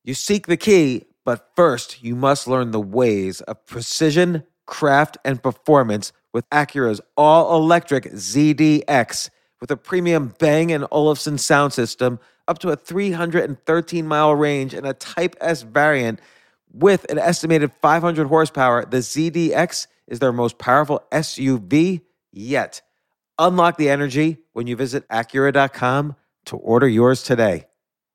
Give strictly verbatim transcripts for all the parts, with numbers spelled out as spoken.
You seek the key, but first you must learn the ways of precision, craft, and performance with Acura's all-electric Z D X. With a premium Bang and Olufsen sound system, up to a three hundred thirteen mile range, and a Type S variant with an estimated five hundred horsepower, the Z D X is their most powerful S U V yet. Unlock the energy when you visit Acura dot com to order yours today.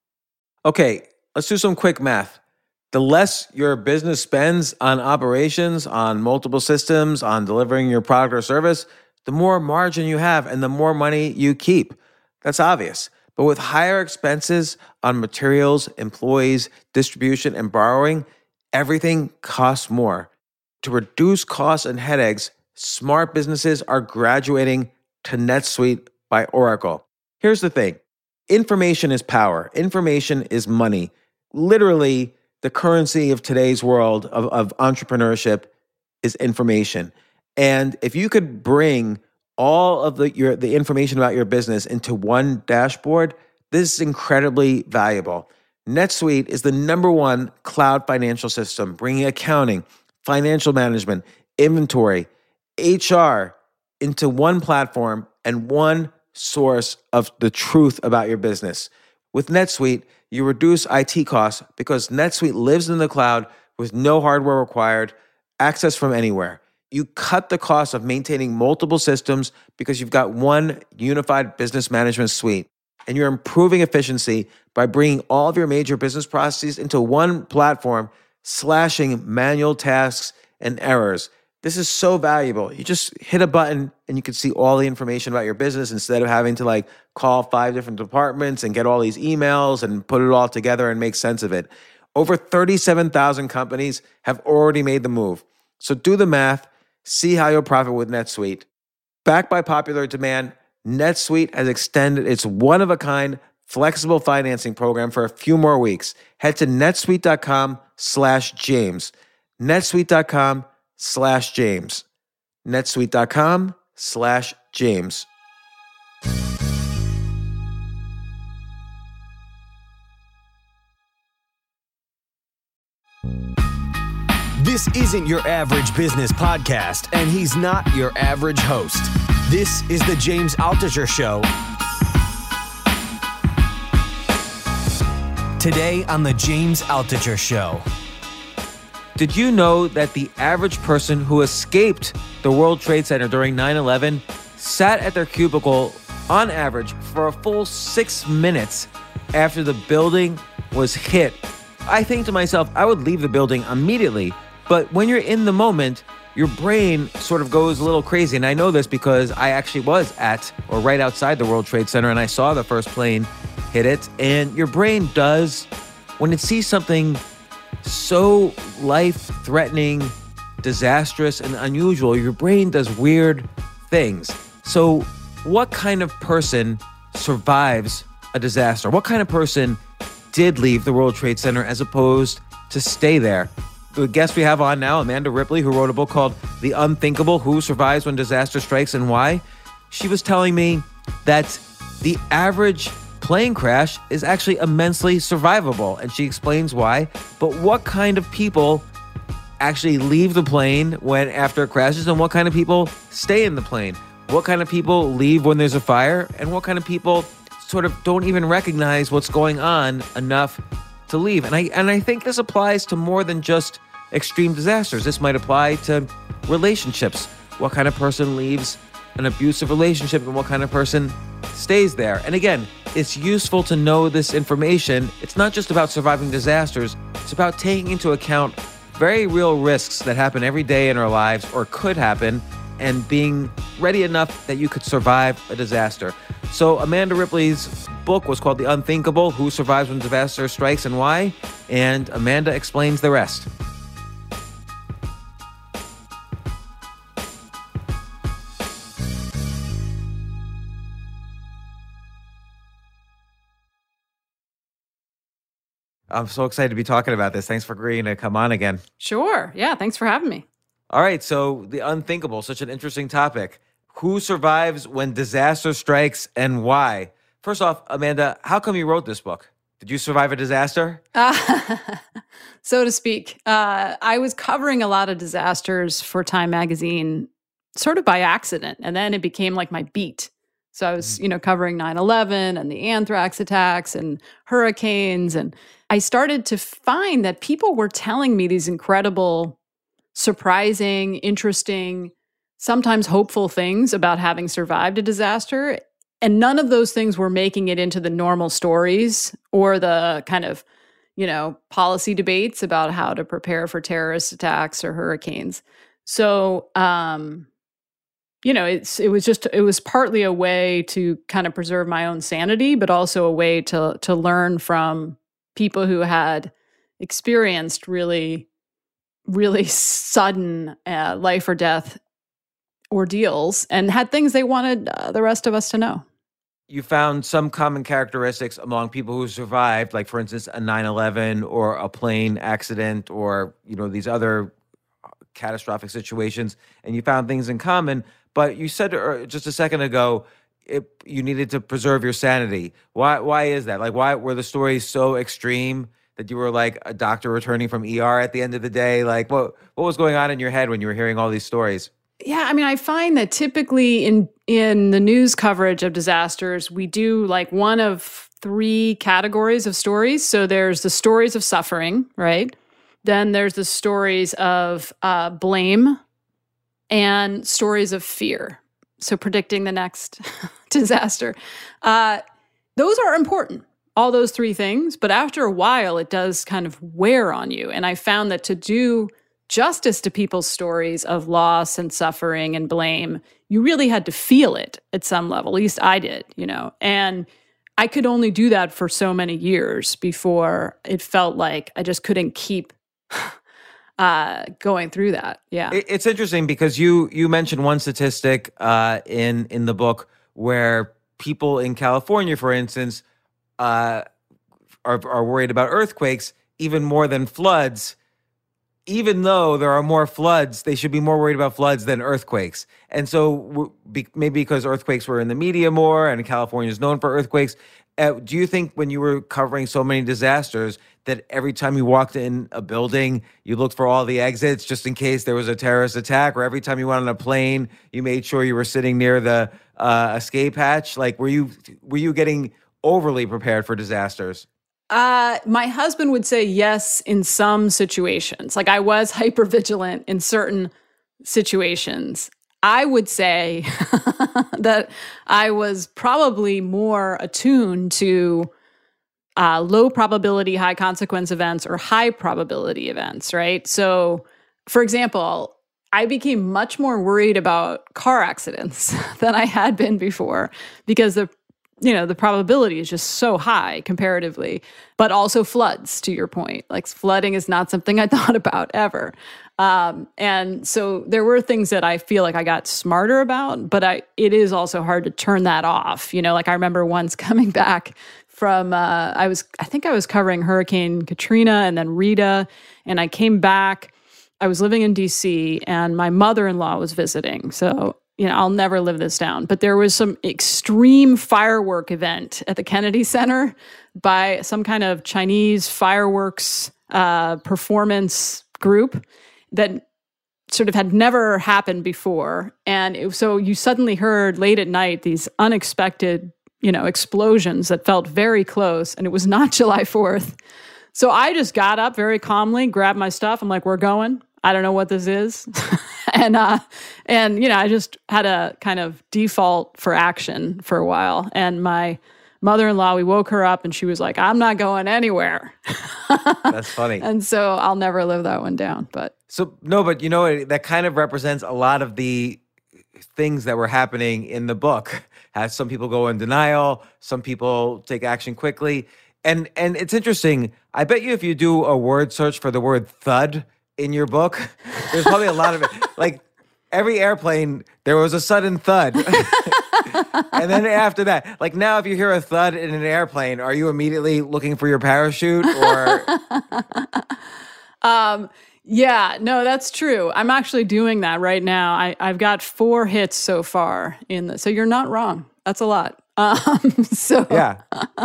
Okay, let's do some quick math. The less your business spends on operations, on multiple systems, on delivering your product or service, the more margin you have and the more money you keep. That's obvious. But with higher expenses on materials, employees, distribution, and borrowing, everything costs more. To reduce costs and headaches, smart businesses are graduating to NetSuite by Oracle. Here's the thing. Information is power. Information is money. Literally, the currency of today's world of, of entrepreneurship is information. And if you could bring all of the your the information about your business into one dashboard, this is incredibly valuable. NetSuite is the number one cloud financial system, bringing accounting, financial management, inventory, H R into one platform and one source of the truth about your business. With NetSuite, you reduce I T costs because NetSuite lives in the cloud with no hardware required, access from anywhere. You cut the cost of maintaining multiple systems because you've got one unified business management suite. And you're improving efficiency by bringing all of your major business processes into one platform, slashing manual tasks and errors. This is so valuable. You just hit a button and you can see all the information about your business instead of having to like call five different departments and get all these emails and put it all together and make sense of it. Over thirty-seven thousand companies have already made the move. So do the math, see how you'll profit with NetSuite. Backed by popular demand, NetSuite has extended its one-of-a-kind flexible financing program for a few more weeks. Head to netsuite.com slash James. netsuite.com slash James. netsuite.com slash James. This isn't your average business podcast, and he's not your average host. This is the James Altucher Show. Today on the James Altucher Show. Did you know that the average person who escaped the World Trade Center during nine eleven sat at their cubicle on average for a full six minutes after the building was hit? I think to myself, I would leave the building immediately. But when you're in the moment, your brain sort of goes a little crazy. And I know this because I actually was at or right outside the World Trade Center and I saw the first plane hit it. And your brain does, when it sees something so life-threatening, disastrous, and unusual, your brain does weird things. So what kind of person survives a disaster? What kind of person did leave the World Trade Center as opposed to stay there? The guest we have on now, Amanda Ripley, who wrote a book called The Unthinkable: Who Survives When Disaster Strikes and Why, she was telling me that the average plane crash is actually immensely survivable, and she explains why. But what kind of people actually leave the plane when after it crashes, and what kind of people stay in the plane? What kind of people leave when there's a fire, and what kind of people sort of don't even recognize what's going on enough to leave? And I and I think this applies to more than just extreme disasters. This might apply to relationships. What kind of person leaves an abusive relationship and what kind of person stays there? And again, it's useful to know this information. It's not just about surviving disasters. It's about taking into account very real risks that happen every day in our lives or could happen, and being ready enough that you could survive a disaster. So Amanda Ripley's book was called The Unthinkable: Who Survives When Disaster Strikes and Why? And Amanda explains the rest. I'm so excited to be talking about this. Thanks for agreeing to come on again. Sure. Yeah, thanks for having me. All right, so the unthinkable, such an interesting topic. Who survives when disaster strikes and why? First off, Amanda, how come you wrote this book? Did you survive a disaster? Uh, so to speak. Uh, I was covering a lot of disasters for Time Magazine sort of by accident. And then it became like my beat. So I was, you know, covering nine eleven and the anthrax attacks and hurricanes. And I started to find that people were telling me these incredible, surprising, interesting, sometimes hopeful things about having survived a disaster. And none of those things were making it into the normal stories or the kind of, you know, policy debates about how to prepare for terrorist attacks or hurricanes. So, um, you know, it's it was just it was partly a way to kind of preserve my own sanity, but also a way to to learn from people who had experienced really, really sudden uh, life or death ordeals and had things they wanted uh, the rest of us to know. You found some common characteristics among people who survived, like, for instance, a nine eleven or a plane accident or, you know, these other catastrophic situations, and you found things in common. But you said uh, just a second ago, it, you needed to preserve your sanity. Why Why is that? Like, why were the stories so extreme that you were like a doctor returning from E R at the end of the day? Like, what what was going on in your head when you were hearing all these stories? Yeah, I mean, I find that typically in in the news coverage of disasters, we do like one of three categories of stories. So there's the stories of suffering, right? Then there's the stories of uh, blame and stories of fear. So predicting the next disaster. Uh, those are important, all those three things. But after a while, it does kind of wear on you. And I found that to do justice to people's stories of loss and suffering and blame, you really had to feel it at some level. At least I did, you know. And I could only do that for so many years before it felt like I just couldn't keep uh, going through that. Yeah, it's interesting because you you mentioned one statistic uh, in in the book where people in California, for instance, uh, are are worried about earthquakes even more than floods. Even though there are more floods, they should be more worried about floods than earthquakes. And so be, maybe because earthquakes were in the media more and California is known for earthquakes, uh, do you think when you were covering so many disasters that every time you walked in a building, you looked for all the exits just in case there was a terrorist attack, or every time you went on a plane, you made sure you were sitting near the uh, escape hatch? Like, were you were you getting overly prepared for disasters? Uh, my husband would say yes in some situations. Like I was hypervigilant in certain situations. I would say that I was probably more attuned to uh, low probability, high consequence events or high probability events, right? So, for example, I became much more worried about car accidents than I had been before because the you know, the probability is just so high comparatively, but also floods, to your point. Like flooding is not something I thought about ever. Um, and so there were things that I feel like I got smarter about, but I, it is also hard to turn that off. You know, like I remember once coming back from, uh, I was, I think I was covering Hurricane Katrina and then Rita, and I came back, I was living in D C and my mother-in-law was visiting. So you know, I'll never live this down. But there was some extreme firework event at the Kennedy Center by some kind of Chinese fireworks uh, performance group that sort of had never happened before. And it, so you suddenly heard late at night these unexpected, you know, explosions that felt very close. And it was not July fourth. So I just got up very calmly, grabbed my stuff. I'm like, we're going. I don't know what this is. and, uh, and, you know, I just had a kind of default for action for a while. And my mother-in-law, we woke her up and she was like, I'm not going anywhere. That's funny. And so I'll never live that one down. But so, no, but you know, that kind of represents a lot of the things that were happening in the book. As some people go in denial, some people take action quickly. And, and it's interesting. I bet you if you do a word search for the word thud in your book, there's probably a lot of it. Like every airplane, there was a sudden thud. And then after that, like now if you hear a thud in an airplane, are you immediately looking for your parachute or? um, yeah, no, that's true. I'm actually doing that right now. I, I've got four hits so far in the, so you're not wrong. That's a lot. Um, so Yeah.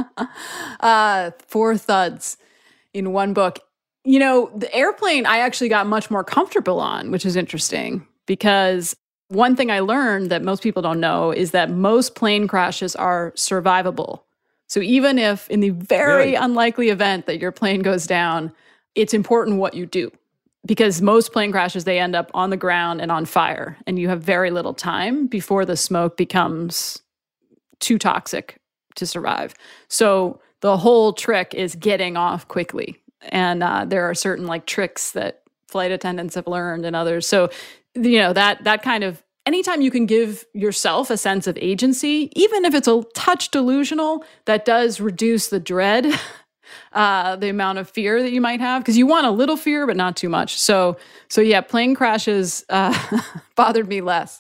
uh, four thuds in one book. You know, the airplane I actually got much more comfortable on, which is interesting because one thing I learned that most people don't know is that most plane crashes are survivable. So even if in the very Really? unlikely event that your plane goes down, it's important what you do. Because most plane crashes, they end up on the ground and on fire, and you have very little time before the smoke becomes too toxic to survive. So the whole trick is getting off quickly. And uh, there are certain like tricks that flight attendants have learned and others. So, you know, that that kind of, anytime you can give yourself a sense of agency, even if it's a touch delusional, that does reduce the dread. Uh, the amount of fear that you might have, because you want a little fear, but not too much. So, so yeah, plane crashes uh, bothered me less.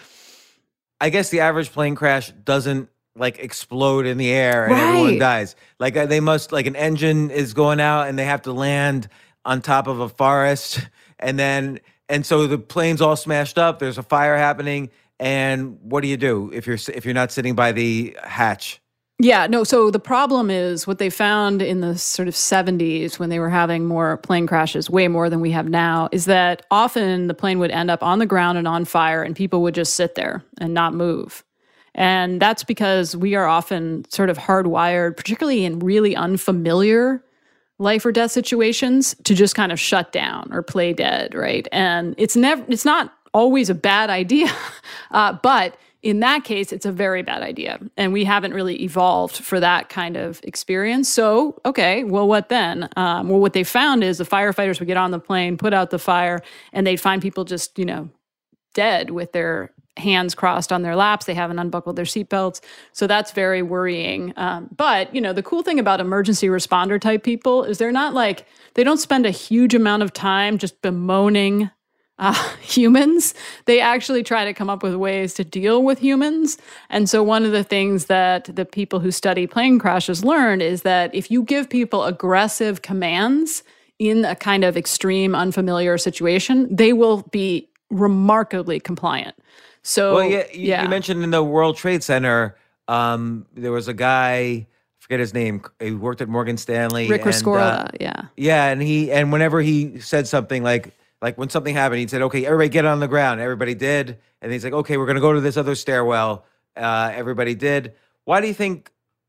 I guess the average plane crash doesn't like explode in the air and Right. everyone dies. Like uh, they must, like an engine is going out and they have to land on top of a forest, and then and so the plane's all smashed up. There's a fire happening, and what do you do if you're if you're not sitting by the hatch? Yeah, no, so the problem is what they found in the sort of seventies when they were having more plane crashes, way more than we have now, is that often the plane would end up on the ground and on fire and people would just sit there and not move. And that's because we are often sort of hardwired, particularly in really unfamiliar life or death situations, to just kind of shut down or play dead, right? And it's never, it's not always a bad idea, uh, but in that case, it's a very bad idea. And we haven't really evolved for that kind of experience. So, okay, well, what then? Um, well, what they found is the firefighters would get on the plane, put out the fire, and they'd find people just, you know, dead with their hands crossed on their laps. They haven't unbuckled their seatbelts. So that's very worrying. Um, but, you know, the cool thing about emergency responder type people is they're not like, they don't spend a huge amount of time just bemoaning Uh, humans. They actually try to come up with ways to deal with humans. And so one of the things that the people who study plane crashes learn is that if you give people aggressive commands in a kind of extreme, unfamiliar situation, they will be remarkably compliant. So, Well, yeah, you, yeah. you mentioned in the World Trade Center, um, there was a guy, I forget his name, he worked at Morgan Stanley. Rick and, Rescorla, uh, yeah. Yeah, and he and whenever he said something like, Like when something happened, he'd said, okay, everybody get on the ground. Everybody did. And he's like, okay, we're going to go to this other stairwell. Uh, everybody did. Why do you think,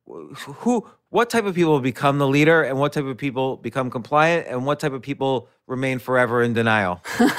who, what type of people become the leader and what type of people become compliant and what type of people remain forever in denial?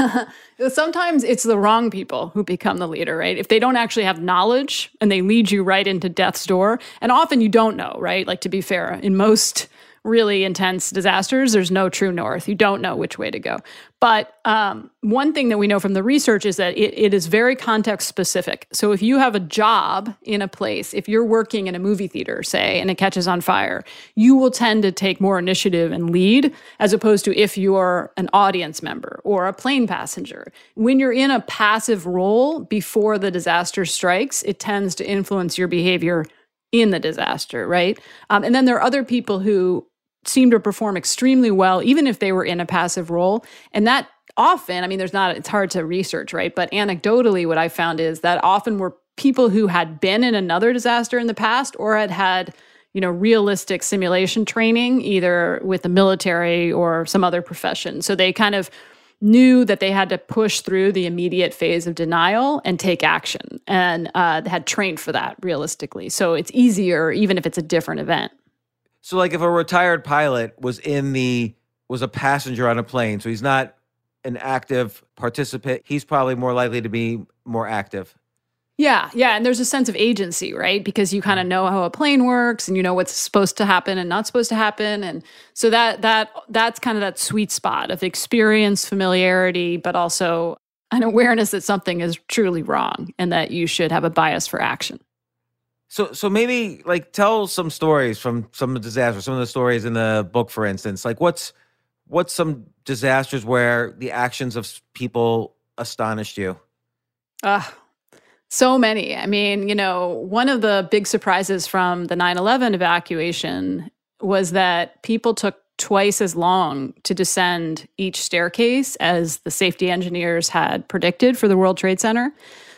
Sometimes it's the wrong people who become the leader, right? If they don't actually have knowledge and they lead you right into death's door, and often you don't know, right? Like, to be fair, in most really intense disasters, there's no true north. You don't know which way to go. But um, one thing that we know from the research is that it, it is very context specific. So if you have a job in a place, if you're working in a movie theater, say, and it catches on fire, you will tend to take more initiative and lead, as opposed to if you're an audience member or a plane passenger. When you're in a passive role before the disaster strikes, it tends to influence your behavior in the disaster, right? Um, and then there are other people who seem to perform extremely well, even if they were in a passive role. And that often, I mean, there's not, it's hard to research, right? But anecdotally, what I found is that often were people who had been in another disaster in the past or had had, you know, realistic simulation training, either with the military or some other profession. So they kind of knew that they had to push through the immediate phase of denial and take action, and uh, had trained for that realistically. So it's easier, even if it's a different event. So like if a retired pilot was in the, was a passenger on a plane, so he's not an active participant, he's probably more likely to be more active. Yeah, yeah, and there's a sense of agency, right? Because you kind of know how a plane works, and you know what's supposed to happen and not supposed to happen, and so that that that's kind of that sweet spot of experience, familiarity, but also an awareness that something is truly wrong and that you should have a bias for action. So, so maybe like tell some stories from some of the disasters, some of the stories in the book, for instance. Like, what's what's some disasters where the actions of people astonished you? Uh, so many. I mean, you know, one of the big surprises from the nine eleven evacuation was that people took twice as long to descend each staircase as the safety engineers had predicted for the World Trade Center.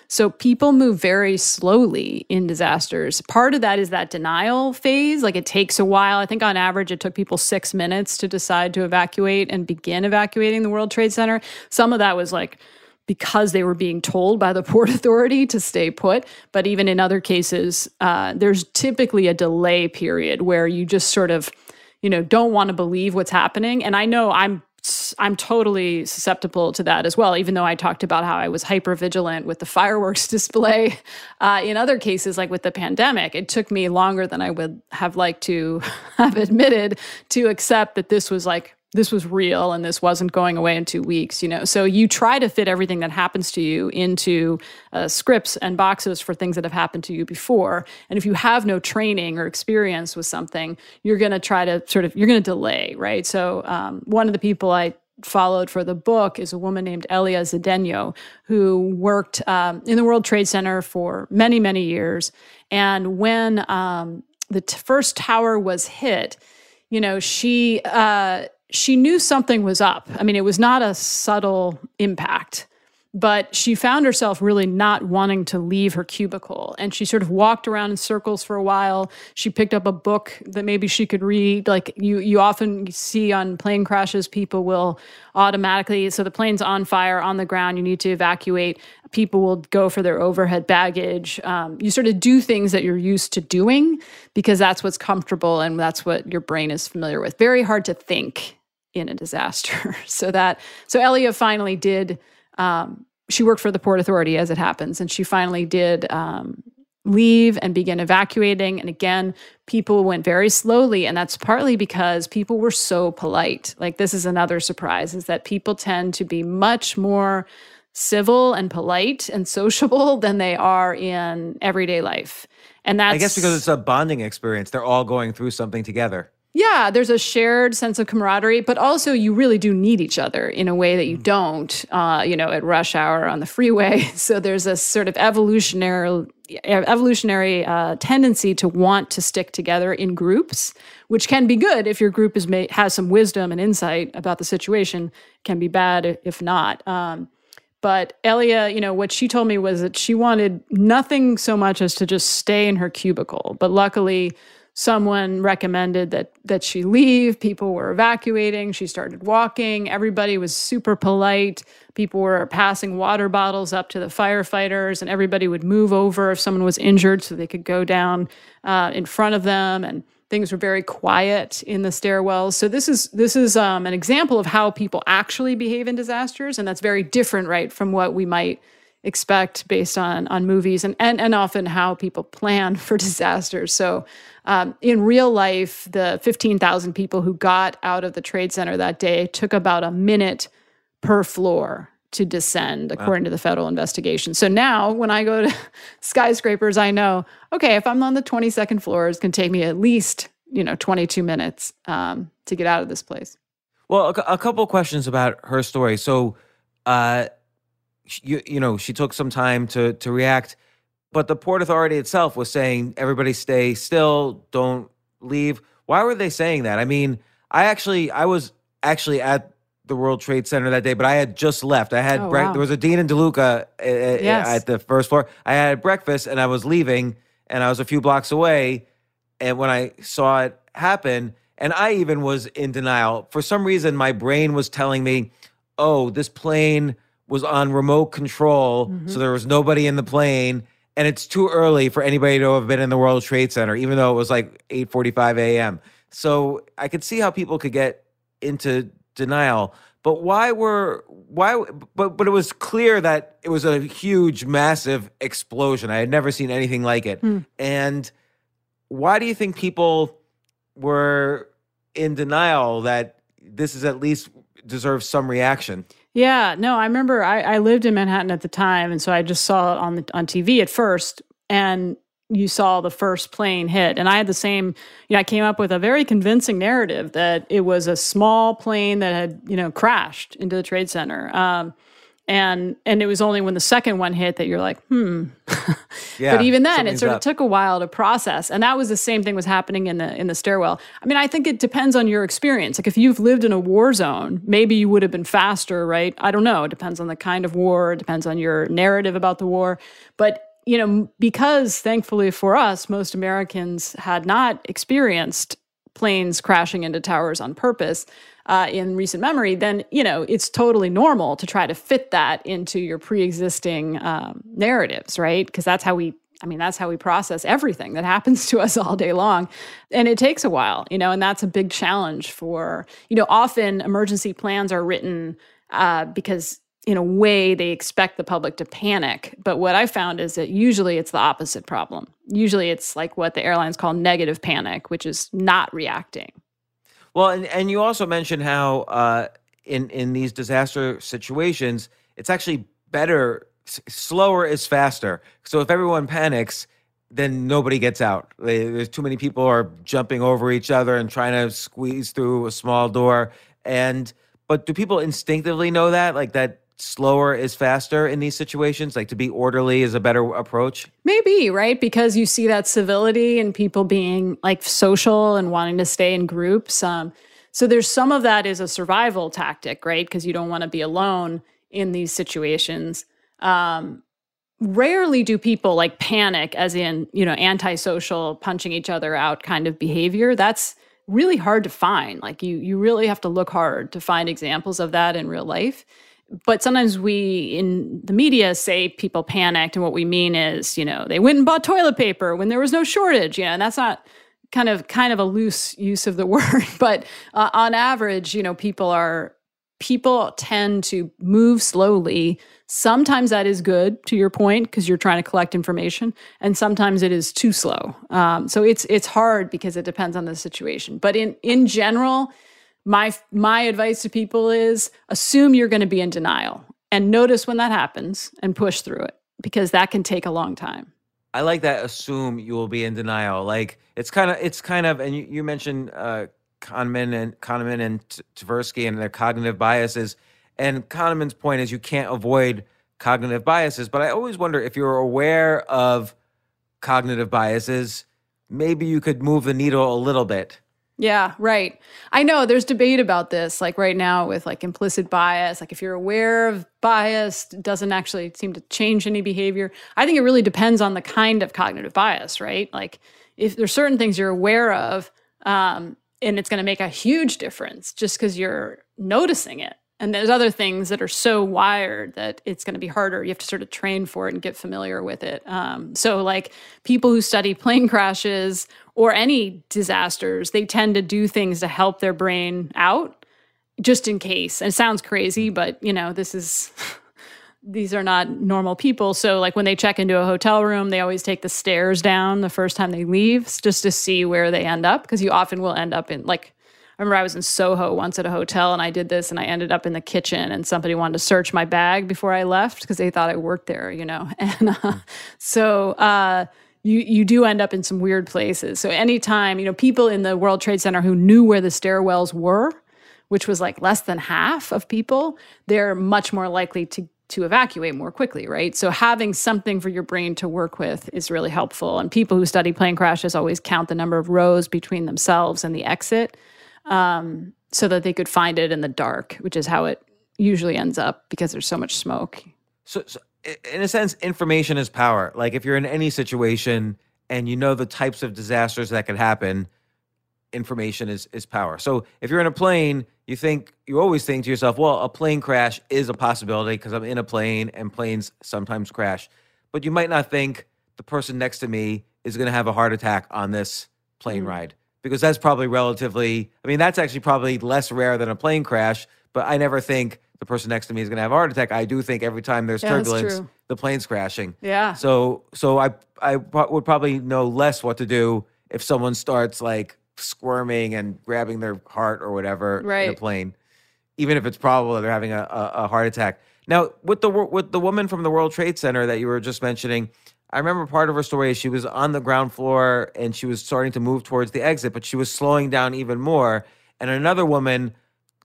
So people move very slowly in disasters. Part of that is that denial phase. Like it takes a while. I think on average, it took people six minutes to decide to evacuate and begin evacuating the World Trade Center. Some of that was like because they were being told by the Port Authority to stay put. But even in other cases, uh, there's typically a delay period where you just sort of, you know, don't want to believe what's happening. And I know I'm I'm totally susceptible to that as well, even though I talked about how I was hyper-vigilant with the fireworks display. Uh, in other cases, like with the pandemic, it took me longer than I would have liked to have admitted to accept that this was like, this was real and this wasn't going away in two weeks, you know? So you try to fit everything that happens to you into uh, scripts and boxes for things that have happened to you before. And if you have no training or experience with something, you're going to try to sort of, you're going to delay, right? So um, one of the people I followed for the book is a woman named Elia Zdeno, who worked um, in the World Trade Center for many, many years. And when um, the t- first tower was hit, you know, she... Uh, She knew something was up. I mean, it was not a subtle impact, but she found herself really not wanting to leave her cubicle. And she sort of walked around in circles for a while. She picked up a book that maybe she could read. Like you, you often see on plane crashes, people will automatically, so the plane's on fire on the ground, you need to evacuate. People will go for their overhead baggage. Um, you sort of do things that you're used to doing because that's what's comfortable and that's what your brain is familiar with. Very hard to think in a disaster. so that, so Elia finally did, um, she worked for the Port Authority as it happens, and she finally did um, leave and begin evacuating. And again, people went very slowly, and that's partly because people were so polite. Like this is another surprise, is that people tend to be much more civil and polite and sociable than they are in everyday life. And that's, I guess because it's a bonding experience. They're all going through something together. Yeah, there's a shared sense of camaraderie, but also you really do need each other in a way that you don't, uh, you know, at rush hour on the freeway. So there's a sort of evolutionary, evolutionary uh, tendency to want to stick together in groups, which can be good if your group is ma- has some wisdom and insight about the situation. Can be bad if not. Um, But Elia, you know, what she told me was that she wanted nothing so much as to just stay in her cubicle. But luckily, someone recommended that that she leave. People were evacuating. She started walking. Everybody was super polite. People were passing water bottles up to the firefighters, and everybody would move over if someone was injured so they could go down uh, in front of them. And things were very quiet in the stairwells. So this is this is um, an example of how people actually behave in disasters, and that's very different, right, from what we might expect based on on movies and and, and often how people plan for disasters. So um, in real life, the fifteen thousand people who got out of the Trade Center that day took about a minute per floor to descend, according wow. to the federal investigation. So now when I go to skyscrapers, I know, okay, if I'm on the twenty-second floor, it's going to take me at least, you know, twenty-two minutes um, to get out of this place. Well, a, a couple of questions about her story. So, uh, you, you know, she took some time to to react, but the Port Authority itself was saying, everybody stay still, don't leave. Why were they saying that? I mean, I actually, I was actually at the World Trade Center that day, but I had just left. I had, oh, bre- wow. there was a Dean and DeLuca uh, yes. at the first floor. I had breakfast and I was leaving and I was a few blocks away. And when I saw it happen, and I even was in denial, for some reason, my brain was telling me, oh, this plane was on remote control. Mm-hmm. So there was nobody in the plane. And it's too early for anybody to have been in the World Trade Center, even though it was like eight forty-five a.m. So I could see how people could get into denial. But why were, why, but, but it was clear that it was a huge, massive explosion. I had never seen anything like it. Hmm. And why do you think people were in denial that this is at least deserves some reaction? Yeah, no, I remember I, I lived in Manhattan at the time, and so I just saw it on the on T V at first, and you saw the first plane hit. And I had the same, you know, I came up with a very convincing narrative that it was a small plane that had, you know, crashed into the Trade Center. Um, And and it was only when the second one hit that you're like, hmm. Yeah, but even then, it sort of up. took a while to process. And that was the same thing was happening in the in the stairwell. I mean, I think it depends on your experience. Like if you've lived in a war zone, maybe you would have been faster, right? I don't know. It depends on the kind of war. It depends on your narrative about the war. But you know, because thankfully for us, most Americans had not experienced planes crashing into towers on purpose uh, in recent memory, then, you know, it's totally normal to try to fit that into your pre-existing um, narratives, right? Because that's how we, I mean, that's how we process everything that happens to us all day long. And it takes a while, you know, and that's a big challenge for, you know, often emergency plans are written uh, because in a way, they expect the public to panic. But what I found is that usually it's the opposite problem. Usually it's like what the airlines call negative panic, which is not reacting. Well, and, and you also mentioned how uh, in, in these disaster situations, it's actually better, s- slower is faster. So if everyone panics, then nobody gets out. They, there's too many people are jumping over each other and trying to squeeze through a small door. And but do people instinctively know that, like that slower is faster in these situations? Like to be orderly is a better approach? Maybe, right? Because you see that civility and people being like social and wanting to stay in groups. Um, so there's some of that is a survival tactic, right? Because you don't want to be alone in these situations. Um, rarely do people like panic as in, you know, antisocial, punching each other out kind of behavior. That's really hard to find. Like you, you really have to look hard to find examples of that in real life. But sometimes we, in the media, say people panicked, and what we mean is, you know, they went and bought toilet paper when there was no shortage, you know, and that's not kind of kind of a loose use of the word. But uh, on average, you know, people are, people tend to move slowly. Sometimes that is good, to your point, because you're trying to collect information, and sometimes it is too slow. Um, so it's it's hard because it depends on the situation. But in in general, My my advice to people is assume you're going to be in denial and notice when that happens and push through it, because that can take a long time. I like that. Assume you will be in denial. Like it's kind of, it's kind of, and you, you mentioned uh, Kahneman and Kahneman and T- Tversky and their cognitive biases. And Kahneman's point is you can't avoid cognitive biases. But I always wonder if you're aware of cognitive biases, maybe you could move the needle a little bit. Yeah, right. I know there's debate about this, like right now with like implicit bias. Like if you're aware of bias, it doesn't actually seem to change any behavior. I think it really depends on the kind of cognitive bias, right? Like if there's certain things you're aware of, um, and it's going to make a huge difference just because you're noticing it. And there's other things that are so wired that it's going to be harder. You have to sort of train for it and get familiar with it. Um, so like people who study plane crashes or any disasters, they tend to do things to help their brain out just in case. And it sounds crazy, but you know, this is, these are not normal people. So like when they check into a hotel room, they always take the stairs down the first time they leave just to see where they end up. Because you often will end up in like, I remember I was in Soho once at a hotel and I did this and I ended up in the kitchen and somebody wanted to search my bag before I left because they thought I worked there, you know? And uh, so uh, you you do end up in some weird places. So anytime, you know, people in the World Trade Center who knew where the stairwells were, which was like less than half of people, they're much more likely to to evacuate more quickly, right? So having something for your brain to work with is really helpful. And people who study plane crashes always count the number of rows between themselves and the exit. Um, so that they could find it in the dark, which is how it usually ends up because there's so much smoke. So, so in a sense, information is power. Like if you're in any situation and you know the types of disasters that could happen, information is, is power. So if you're in a plane, you think, you always think to yourself, well, a plane crash is a possibility because I'm in a plane and planes sometimes crash. But you might not think the person next to me is going to have a heart attack on this plane mm. ride. Because that's probably relatively, I mean, that's actually probably less rare than a plane crash, but I never think the person next to me is going to have a heart attack. I do think every time there's yeah, turbulence, the plane's crashing. Yeah. So so I I would probably know less what to do if someone starts like squirming and grabbing their heart or whatever right. in a plane, even if it's probable that they're having a, a, a heart attack. Now, with the with the woman from the World Trade Center that you were just mentioning, I remember part of her story is she was on the ground floor and she was starting to move towards the exit, but she was slowing down even more. And another woman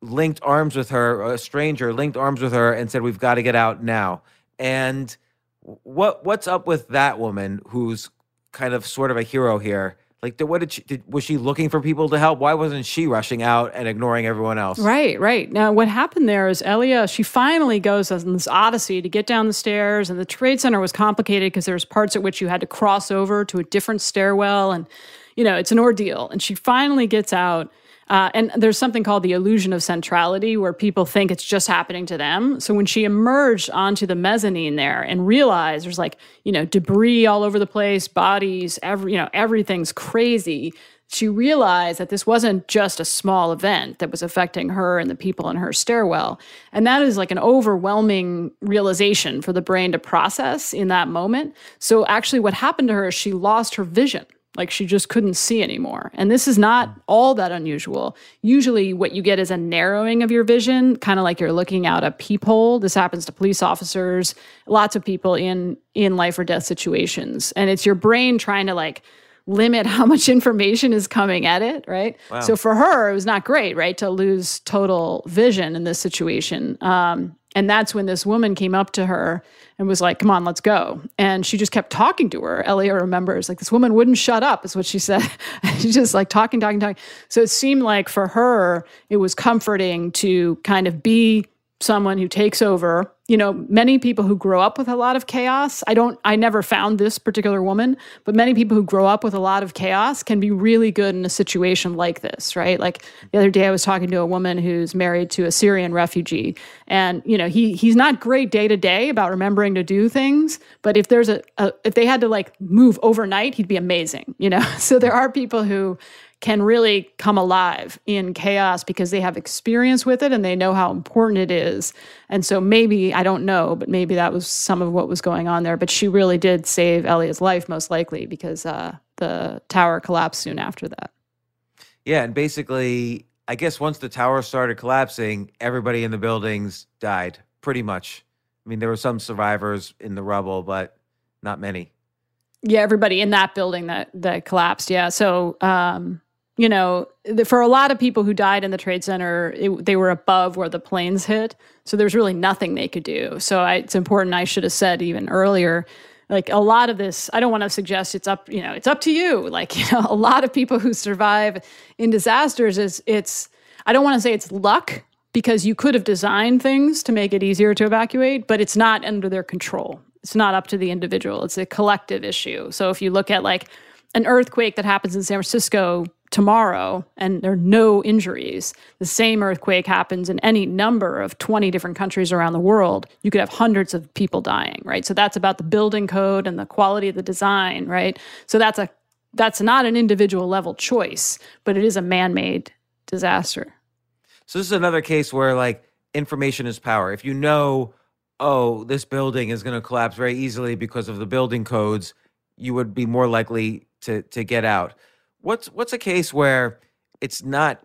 linked arms with her, a stranger linked arms with her and said, "We've got to get out now." And what what's up with that woman who's kind of sort of a hero here? Like, what did she, did, was she looking for people to help? Why wasn't she rushing out and ignoring everyone else? Right, right. Now, what happened there is Elia, she finally goes on this odyssey to get down the stairs, and the Trade Center was complicated because there was parts at which you had to cross over to a different stairwell, and, you know, it's an ordeal. And she finally gets out, uh, and there's something called the illusion of centrality where people think it's just happening to them. So when she emerged onto the mezzanine there and realized there's like, you know, debris all over the place, bodies, every, you know, everything's crazy, she realized that this wasn't just a small event that was affecting her and the people in her stairwell. And that is like an overwhelming realization for the brain to process in that moment. So actually what happened to her is she lost her vision. Like she just couldn't see anymore. And this is not all that unusual. Usually what you get is a narrowing of your vision, kind of like you're looking out a peephole. This happens to police officers, lots of people in in life or death situations. And it's your brain trying to like limit how much information is coming at it, right? Wow. So for her, it was not great, right, to lose total vision in this situation. Um, and that's when this woman came up to her and was like, "Come on, let's go." And she just kept talking to her. Elia remembers, like, this woman wouldn't shut up, is what she said. She's just like talking, talking, talking. So it seemed like for her, it was comforting to kind of be someone who takes over. You know, many people who grow up with a lot of chaos, I don't, I never found this particular woman, but many people who grow up with a lot of chaos can be really good in a situation like this, right? Like the other day I was talking to a woman who's married to a Syrian refugee, and, you know, he he's not great day to day about remembering to do things, but if there's a, a, if they had to like move overnight, he'd be amazing, you know? So there are people who can really come alive in chaos because they have experience with it and they know how important it is. And so maybe, I don't know, but maybe that was some of what was going on there. But she really did save Elia's life, most likely, because uh, the tower collapsed soon after that. Yeah, and basically, I guess once the tower started collapsing, everybody in the buildings died, pretty much. I mean, there were some survivors in the rubble, but not many. Yeah, everybody in that building that that collapsed, yeah. So, um, you know, the, for a lot of people who died in the Trade Center, it, they were above where the planes hit. So there's really nothing they could do. So I, it's important, I should have said even earlier, like a lot of this, I don't want to suggest it's up, you know, it's up to you. Like, you know, a lot of people who survive in disasters is it's, I don't want to say it's luck, because you could have designed things to make it easier to evacuate, but it's not under their control. It's not up to the individual. It's a collective issue. So if you look at like an earthquake that happens in San Francisco tomorrow and there are no injuries, the same earthquake happens in any number of twenty different countries around the world, you could have hundreds of people dying, right? So that's about the building code and the quality of the design, right? So that's a that's not an individual level choice, but it is a man-made disaster. So this is another case where like information is power. If you know, oh, this building is going to collapse very easily because of the building codes, you would be more likely to to get out. What's what's a case where it's not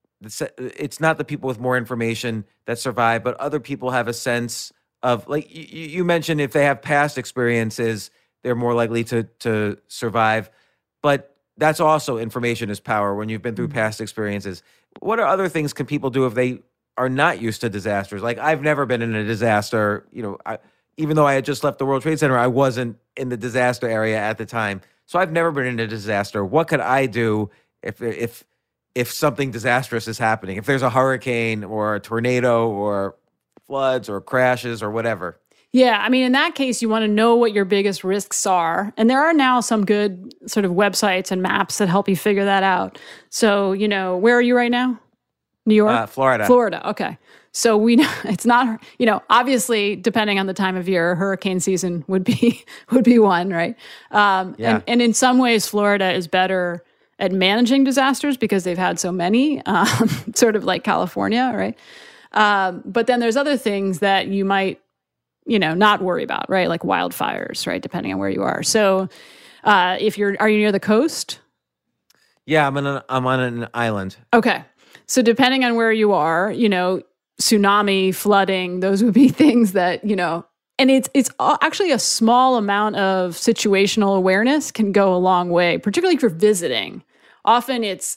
it's not the people with more information that survive, but other people have a sense of, like you, you mentioned, if they have past experiences, they're more likely to to survive. But that's also information is power when you've been through past experiences. What are other things can people do if they are not used to disasters? Like, I've never been in a disaster. You know, I, even though I had just left the World Trade Center, I wasn't in the disaster area at the time. So I've never been in a disaster. What could I do if if if something disastrous is happening? If there's a hurricane or a tornado or floods or crashes or whatever? Yeah, I mean, in that case, you want to know what your biggest risks are. And there are now some good sort of websites and maps that help you figure that out. So, you know, where are you right now? New York? Uh, Florida. Florida, okay. So we know it's not, you know, obviously, depending on the time of year, hurricane season would be would be one, right? Um, yeah. and, and in some ways, Florida is better at managing disasters because they've had so many, um, sort of like California, right? Um, but then there's other things that you might, you know, not worry about, right? Like wildfires, right? Depending on where you are. So uh, if you're, are you near the coast? Yeah, I'm on an, I'm on an island. Okay. So depending on where you are, you know, tsunami, flooding, those would be things that, you know, and it's it's actually a small amount of situational awareness can go a long way, particularly if you're visiting. Often it's it's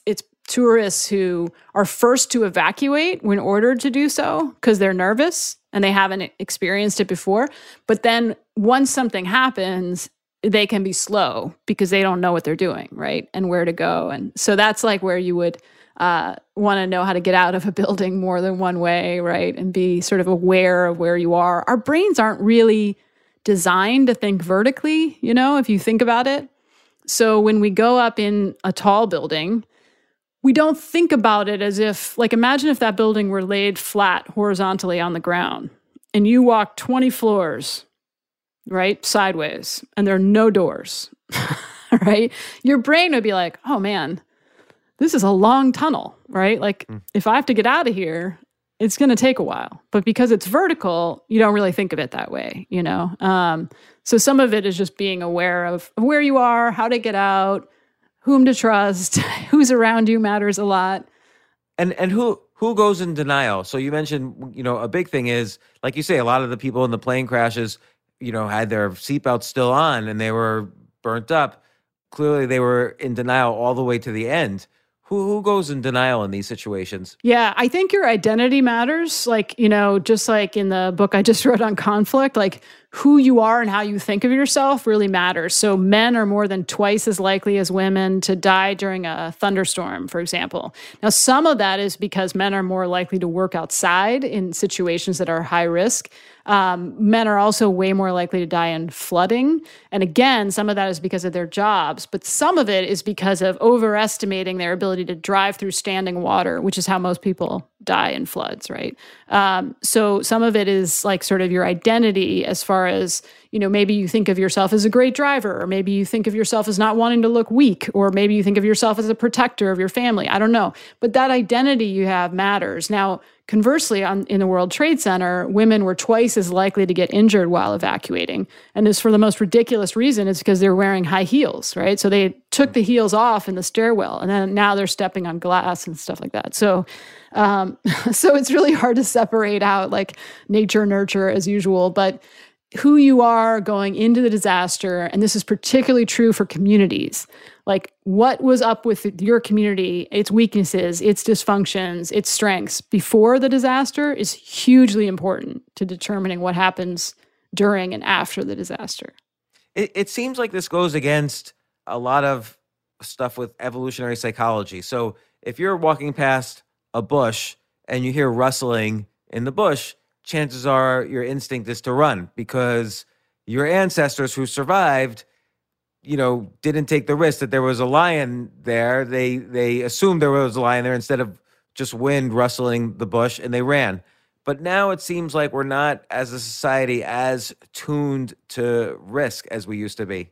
tourists who are first to evacuate when ordered to do so because they're nervous and they haven't experienced it before. But then once something happens, they can be slow because they don't know what they're doing, right? And where to go. And so that's like where you would uh, want to know how to get out of a building more than one way, right? And be sort of aware of where you are. Our brains aren't really designed to think vertically, you know, if you think about it. So when we go up in a tall building, we don't think about it as if, like, imagine if that building were laid flat horizontally on the ground and you walk twenty floors, right, sideways, and there are no doors, right? Your brain would be like, oh man, this is a long tunnel, right? Like, mm. if I have to get out of here, it's going to take a while. But because it's vertical, you don't really think of it that way, you know? Um, so some of it is just being aware of where you are, how to get out, whom to trust, who's around you matters a lot. And and who who goes in denial? So you mentioned, you know, a big thing is, like you say, a lot of the people in the plane crashes, you know, had their seatbelts still on and they were burnt up. Clearly they were in denial all the way to the end. Who who goes in denial in these situations? Yeah, I think your identity matters. Like, you know, just like in the book I just wrote on conflict, like who you are and how you think of yourself really matters. So men are more than twice as likely as women to die during a thunderstorm, for example. Now, some of that is because men are more likely to work outside in situations that are high risk. Um, men are also way more likely to die in flooding. And again, some of that is because of their jobs, but some of it is because of overestimating their ability to drive through standing water, which is how most people die in floods, right? Um, so some of it is like sort of your identity as far as, you know, maybe you think of yourself as a great driver, or maybe you think of yourself as not wanting to look weak, or maybe you think of yourself as a protector of your family. I don't know. But that identity you have matters. Now, conversely, on, in the World Trade Center, women were twice as likely to get injured while evacuating. And this, for the most ridiculous reason, is because they're wearing high heels, right? So they took the heels off in the stairwell, and then now they're stepping on glass and stuff like that. So um, so it's really hard to separate out like nature, nurture as usual, but who you are going into the disaster, and this is particularly true for communities, like what was up with your community, its weaknesses, its dysfunctions, its strengths before the disaster is hugely important to determining what happens during and after the disaster. It, it seems like this goes against a lot of stuff with evolutionary psychology. So if you're walking past a bush and you hear rustling in the bush, chances are your instinct is to run because your ancestors who survived, you know, didn't take the risk that there was a lion there. They they assumed there was a lion there instead of just wind rustling the bush, and they ran. But now it seems like we're not, as a society, as tuned to risk as we used to be.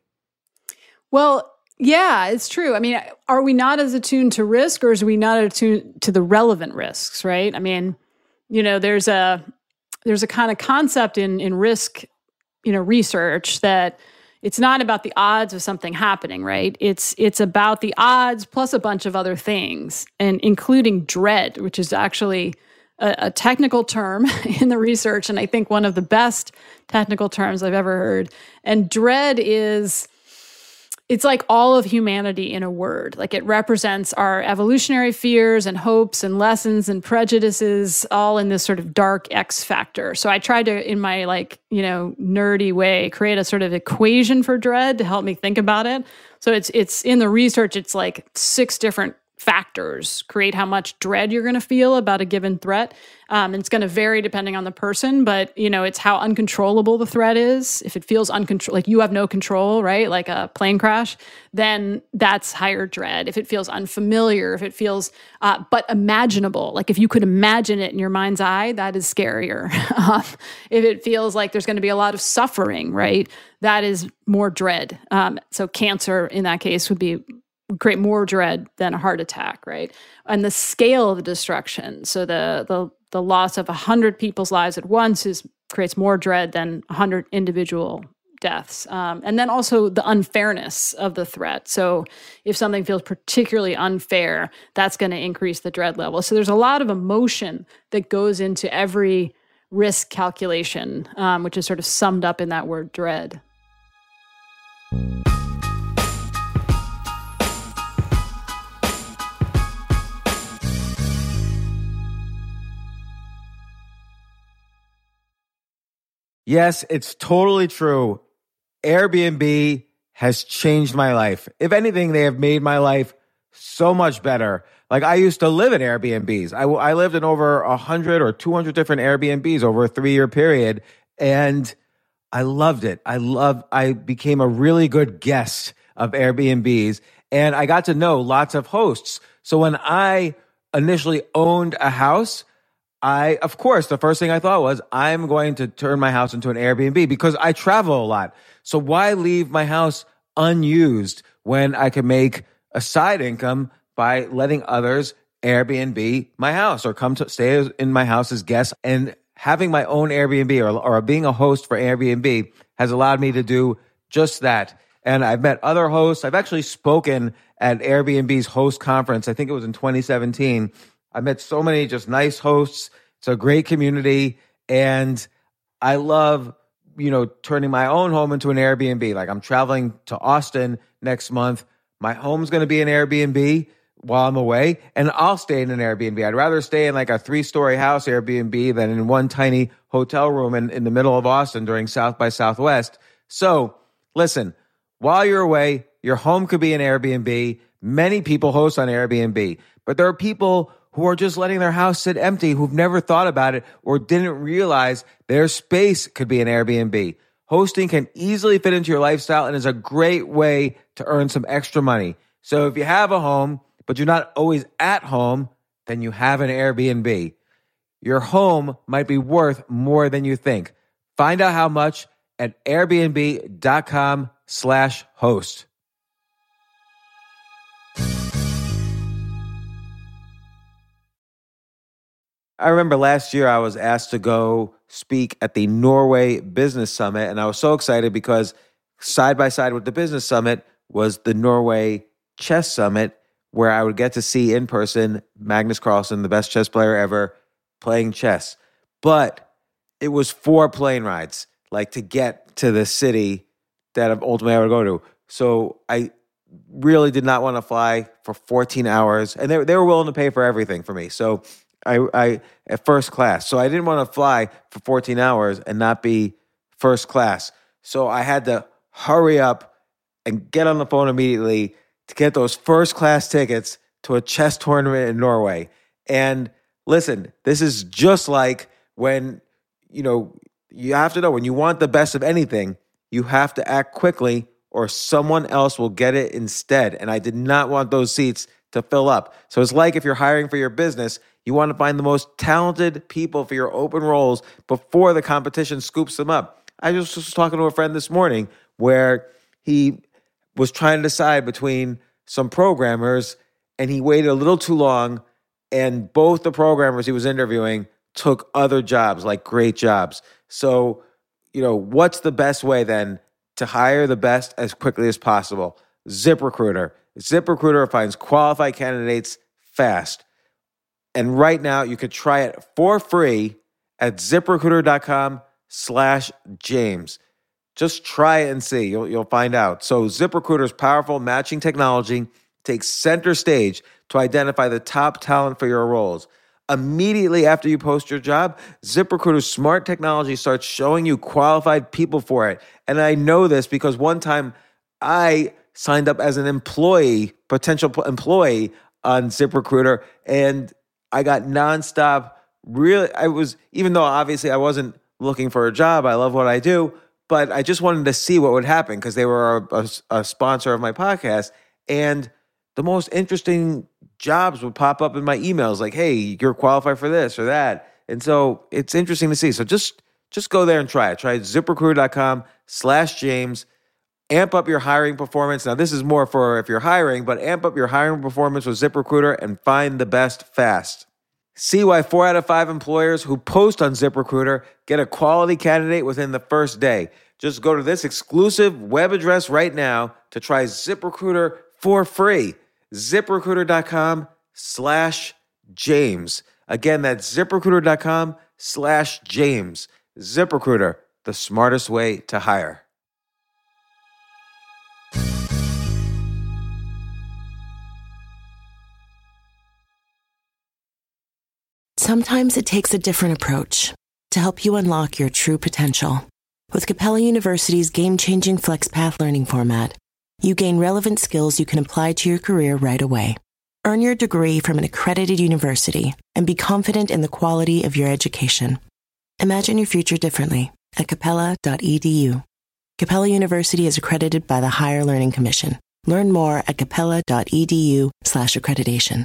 Well, yeah, it's true. I mean, are we not as attuned to risk, or is we not attuned to the relevant risks, right? I mean, you know, there's a there's a kind of concept in in risk, you know, research that it's not about the odds of something happening, right? It's it's about the odds plus a bunch of other things, and including dread, which is actually a, a technical term in the research, and I think one of the best technical terms I've ever heard. And dread is, it's like all of humanity in a word. Like it represents our evolutionary fears and hopes and lessons and prejudices all in this sort of dark X factor. So I tried to, in my like, you know, nerdy way, create a sort of equation for dread to help me think about it. So it's it's in the research, it's like six different factors create how much dread you're going to feel about a given threat. Um, and it's going to vary depending on the person, but you know, it's how uncontrollable the threat is. If it feels uncontrollable, like you have no control, right? Like a plane crash, then that's higher dread. If it feels unfamiliar, if it feels, uh, but imaginable, like if you could imagine it in your mind's eye, that is scarier. um, if it feels like there's going to be a lot of suffering, right? That is more dread. Um, so cancer in that case would be create more dread than a heart attack, right? And the scale of the destruction, so the the the loss of a hundred people's lives at once is creates more dread than a hundred individual deaths. Um, and then also the unfairness of the threat. So if something feels particularly unfair, that's going to increase the dread level. So there's a lot of emotion that goes into every risk calculation, um, which is sort of summed up in that word dread. Yes, it's totally true. Airbnb has changed my life. If anything, they have made my life so much better. Like, I used to live in Airbnbs. I, I lived in over one hundred or two hundred different Airbnbs over a three-year period, and I loved it. I loved, I became a really good guest of Airbnbs, and I got to know lots of hosts. So when I initially owned a house, I, of course, the first thing I thought was, I'm going to turn my house into an Airbnb because I travel a lot. So why leave my house unused when I can make a side income by letting others Airbnb my house or come to stay in my house as guests? And having my own Airbnb or, or being a host for Airbnb has allowed me to do just that. And I've met other hosts. I've actually spoken at Airbnb's host conference. I think it was in twenty seventeen. I met so many just nice hosts. It's a great community. And I love, you know, turning my own home into an Airbnb. Like, I'm traveling to Austin next month. My home's going to be an Airbnb while I'm away, and I'll stay in an Airbnb. I'd rather stay in like a three-story house Airbnb than in one tiny hotel room in, in the middle of Austin during South by Southwest. So listen, while you're away, your home could be an Airbnb. Many people host on Airbnb, but there are people who are just letting their house sit empty, who've never thought about it or didn't realize their space could be an Airbnb. Hosting can easily fit into your lifestyle and is a great way to earn some extra money. So if you have a home, but you're not always at home, then you have an Airbnb. Your home might be worth more than you think. Find out how much at airbnb.com slash host. I remember last year I was asked to go speak at the Norway Business Summit, and I was so excited because side by side with the Business Summit was the Norway Chess Summit, where I would get to see in person Magnus Carlsen, the best chess player ever, playing chess. But it was four plane rides, like to get to the city that ultimately I would go to. So I really did not want to fly for fourteen hours, and they, they were willing to pay for everything for me. So I, I at first class. So I didn't want to fly for fourteen hours and not be first class. So I had to hurry up and get on the phone immediately to get those first class tickets to a chess tournament in Norway. And listen, this is just like when, you know, you have to know when you want the best of anything, you have to act quickly or someone else will get it instead. And I did not want those seats to fill up. So it's like if you're hiring for your business, you want to find the most talented people for your open roles before the competition scoops them up. I just was talking to a friend this morning where he was trying to decide between some programmers, and he waited a little too long, and both the programmers he was interviewing took other jobs, like great jobs. So, you know, what's the best way then to hire the best as quickly as possible? ZipRecruiter. ZipRecruiter finds qualified candidates fast. And right now, you could try it for free at ZipRecruiter.com slash James. Just try it and see. You'll, you'll find out. So ZipRecruiter's powerful matching technology takes center stage to identify the top talent for your roles. Immediately after you post your job, ZipRecruiter's smart technology starts showing you qualified people for it. And I know this because one time I signed up as an employee, potential employee on ZipRecruiter, and I got nonstop. Really, I was, even though obviously I wasn't looking for a job, I love what I do, but I just wanted to see what would happen because they were a, a, a sponsor of my podcast. And the most interesting jobs would pop up in my emails like, hey, you're qualified for this or that. And so it's interesting to see. So just, just go there and try it. Try ZipRecruiter.com slash James. Amp up your hiring performance. Now, this is more for if you're hiring, but amp up your hiring performance with ZipRecruiter and find the best fast. See why four out of five employers who post on ZipRecruiter get a quality candidate within the first day. Just go to this exclusive web address right now to try ZipRecruiter for free. ZipRecruiter.com slash James. Again, that's ZipRecruiter.com slash James. ZipRecruiter, the smartest way to hire. Sometimes it takes a different approach to help you unlock your true potential. With Capella University's game-changing FlexPath learning format, you gain relevant skills you can apply to your career right away. Earn your degree from an accredited university and be confident in the quality of your education. Imagine your future differently at capella dot e d u. Capella University is accredited by the Higher Learning Commission. Learn more at capella dot e d u slash accreditation.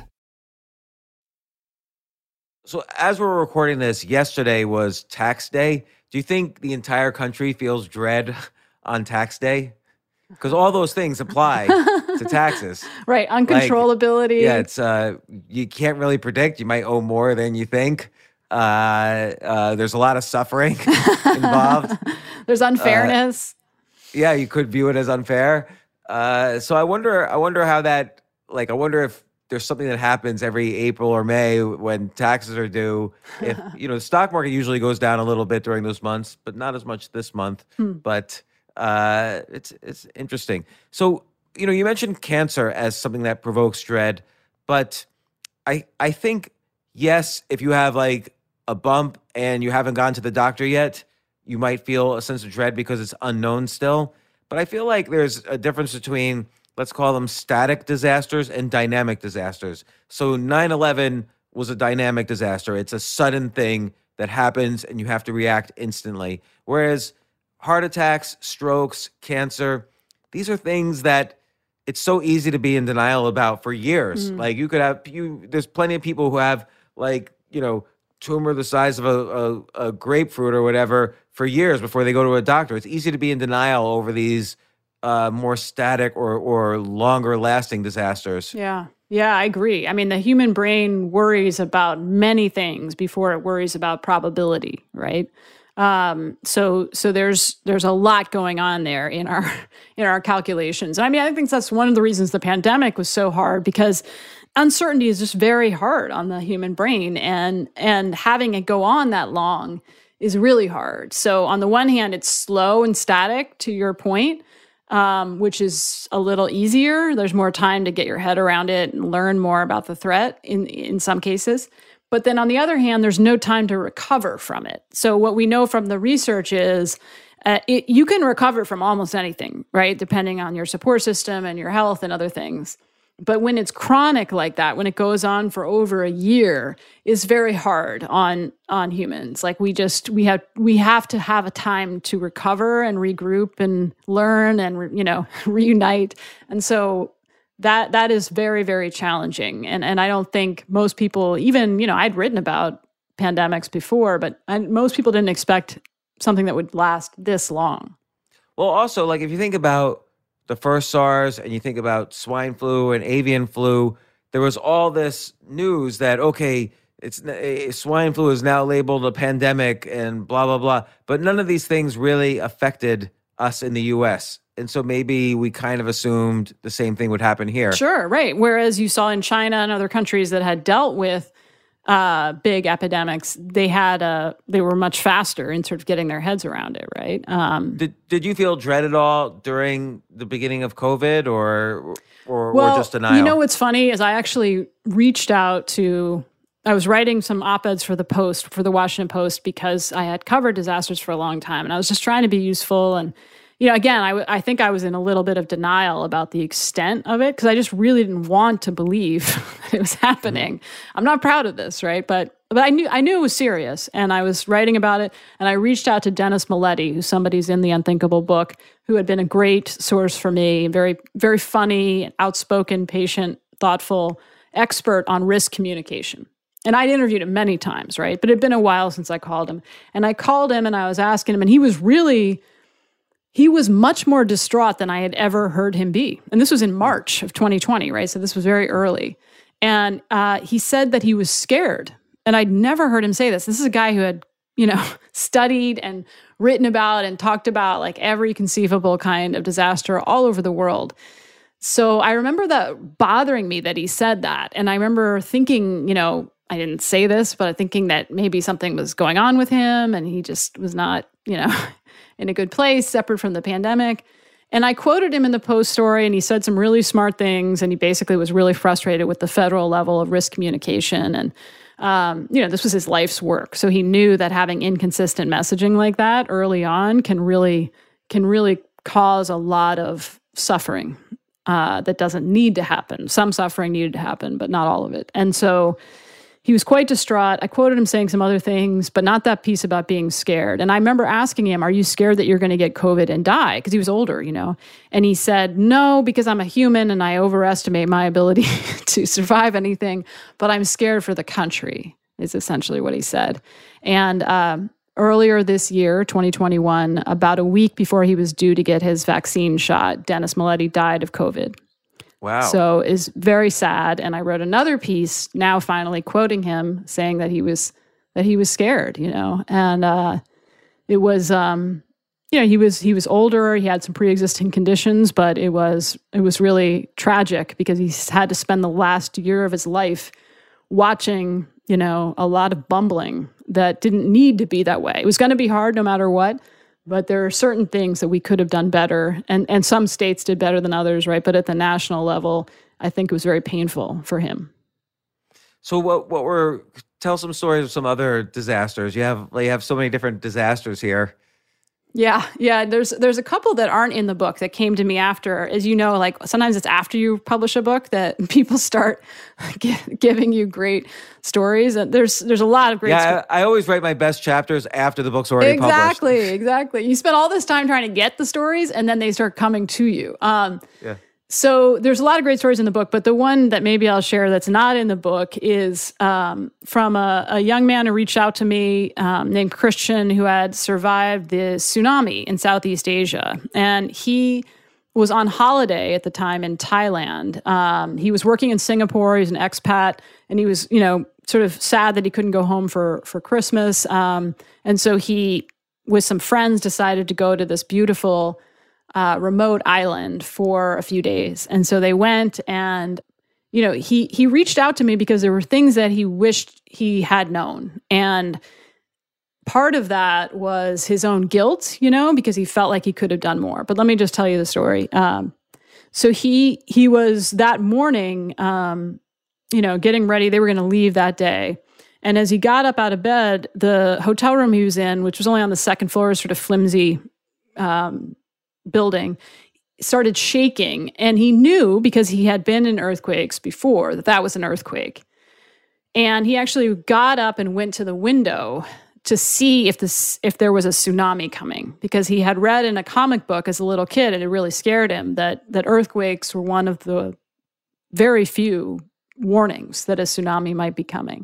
So as we're recording this, yesterday was tax day. Do you think the entire country feels dread on tax day? Because all those things apply to taxes. Right, uncontrollability. Like, yeah, it's uh, you can't really predict. You might owe more than you think. Uh, uh, there's a lot of suffering involved. There's unfairness. Uh, yeah, you could view it as unfair. Uh, so I wonder, I wonder how that, like, I wonder if there's something that happens every April or May when taxes are due. If, you know, the stock market usually goes down a little bit during those months, but not as much this month. Hmm. But uh, it's it's interesting. So, you know, you mentioned cancer as something that provokes dread, but I I think, yes, if you have like a bump and you haven't gone to the doctor yet, you might feel a sense of dread because it's unknown still. But I feel like there's a difference between, let's call them static disasters and dynamic disasters. So nine eleven was a dynamic disaster. It's a sudden thing that happens and you have to react instantly. Whereas heart attacks, strokes, cancer, these are things that it's so easy to be in denial about for years. Mm. Like you could have, you. there's plenty of people who have like, you know, tumor the size of a, a, a grapefruit or whatever for years before they go to a doctor. It's easy to be in denial over these uh, more static or, or longer lasting disasters. Yeah. Yeah, I agree. I mean, the human brain worries about many things before it worries about probability, right? Um, so, so there's, there's a lot going on there in our, in our calculations. And I mean, I think that's one of the reasons the pandemic was so hard, because uncertainty is just very hard on the human brain, and, and having it go on that long is really hard. So on the one hand, it's slow and static, to your point, um, which is a little easier. There's more time to get your head around it and learn more about the threat in, in some cases. But then on the other hand, there's no time to recover from it. So what we know from the research is uh, it, you can recover from almost anything, right? Depending on your support system and your health and other things. But when it's chronic like that, when it goes on for over a year, it's very hard on on humans. Like we just we have we have to have a time to recover and regroup and learn and you know reunite. And so that that is very, very challenging. And and I don't think most people, even you know I'd written about pandemics before, but I, most people didn't expect something that would last this long. Well, also, like if you think about the first SARS and you think about swine flu and avian flu, there was all this news that, okay, it's uh, swine flu is now labeled a pandemic and blah, blah, blah. But none of these things really affected us in the U S. And so maybe we kind of assumed the same thing would happen here. Sure, right. Whereas you saw in China and other countries that had dealt with uh, big epidemics, they had a, they were much faster in sort of getting their heads around it, right? Um, did Did you feel dread at all during the beginning of COVID, or or, well, or just denial? You know what's funny is I actually reached out to. I was writing some op-eds for the Post, for the Washington Post, because I had covered disasters for a long time, and I was just trying to be useful. And you know, again, I, w- I think I was in a little bit of denial about the extent of it, because I just really didn't want to believe that it was happening. Mm-hmm. I'm not proud of this, right? But but I knew I knew it was serious, and I was writing about it. And I reached out to Dennis Milletti, who's somebody's in the Unthinkable book, who had been a great source for me, very very funny, outspoken, patient, thoughtful expert on risk communication. And I'd interviewed him many times, right? But it had been a while since I called him. And I called him and I was asking him, and he was really. He was much more distraught than I had ever heard him be. And this was in March of twenty twenty, right? So this was very early. And uh, he said that he was scared. And I'd never heard him say this. This is a guy who had, you know, studied and written about and talked about like every conceivable kind of disaster all over the world. So I remember that bothering me that he said that. And I remember thinking, you know, I didn't say this, but thinking that maybe something was going on with him and he just was not, you know, in a good place, separate from the pandemic. And I quoted him in the Post story, and he said some really smart things, and he basically was really frustrated with the federal level of risk communication. And um, you know, this was his life's work. So he knew that having inconsistent messaging like that early on can really, can really cause a lot of suffering uh, that doesn't need to happen. Some suffering needed to happen, but not all of it. And so he was quite distraught. I quoted him saying some other things, but not that piece about being scared. And I remember asking him, are you scared that you're going to get COVID and die? Because he was older, you know? And he said, no, because I'm a human and I overestimate my ability to survive anything, but I'm scared for the country, is essentially what he said. And um, earlier this year, twenty twenty-one, about a week before he was due to get his vaccine shot, Dennis Milletti died of COVID. Wow. So it's very sad. And I wrote another piece now finally quoting him saying that he was that he was scared, you know. And uh, it was um, you know, he was he was older, he had some pre-existing conditions, but it was it was really tragic because he had to spend the last year of his life watching, you know, a lot of bumbling that didn't need to be that way. It was going to be hard no matter what. But there are certain things that we could have done better, and, and some states did better than others, right? But at the national level, I think it was very painful for him. So what what were, tell some stories of some other disasters. You have you have so many different disasters here. Yeah, yeah. There's there's a couple that aren't in the book that came to me after. As you know, like sometimes it's after you publish a book that people start giving you great stories. And there's there's a lot of great. Yeah, sto- I, I always write my best chapters after the book's already exactly, published. Exactly, exactly. You spend all this time trying to get the stories, and then they start coming to you. Um, yeah. So there's a lot of great stories in the book, but the one that maybe I'll share that's not in the book is um, from a, a young man who reached out to me um, named Christian who had survived the tsunami in Southeast Asia. And he was on holiday at the time in Thailand. Um, he was working in Singapore. He was an expat, and he was, you know, sort of sad that he couldn't go home for, for Christmas. Um, and so he, with some friends, decided to go to this beautiful Uh, remote island for a few days. And so they went and, you know, he he reached out to me because there were things that he wished he had known. And part of that was his own guilt, you know, because he felt like he could have done more. But let me just tell you the story. Um, so he he was that morning, um, you know, getting ready. They were going to leave that day. And as he got up out of bed, the hotel room he was in, which was only on the second floor, sort of flimsy, um, building, started shaking. And he knew, because he had been in earthquakes before, that that was an earthquake. And he actually got up and went to the window to see if this if there was a tsunami coming, because he had read in a comic book as a little kid, and it really scared him, that that earthquakes were one of the very few warnings that a tsunami might be coming.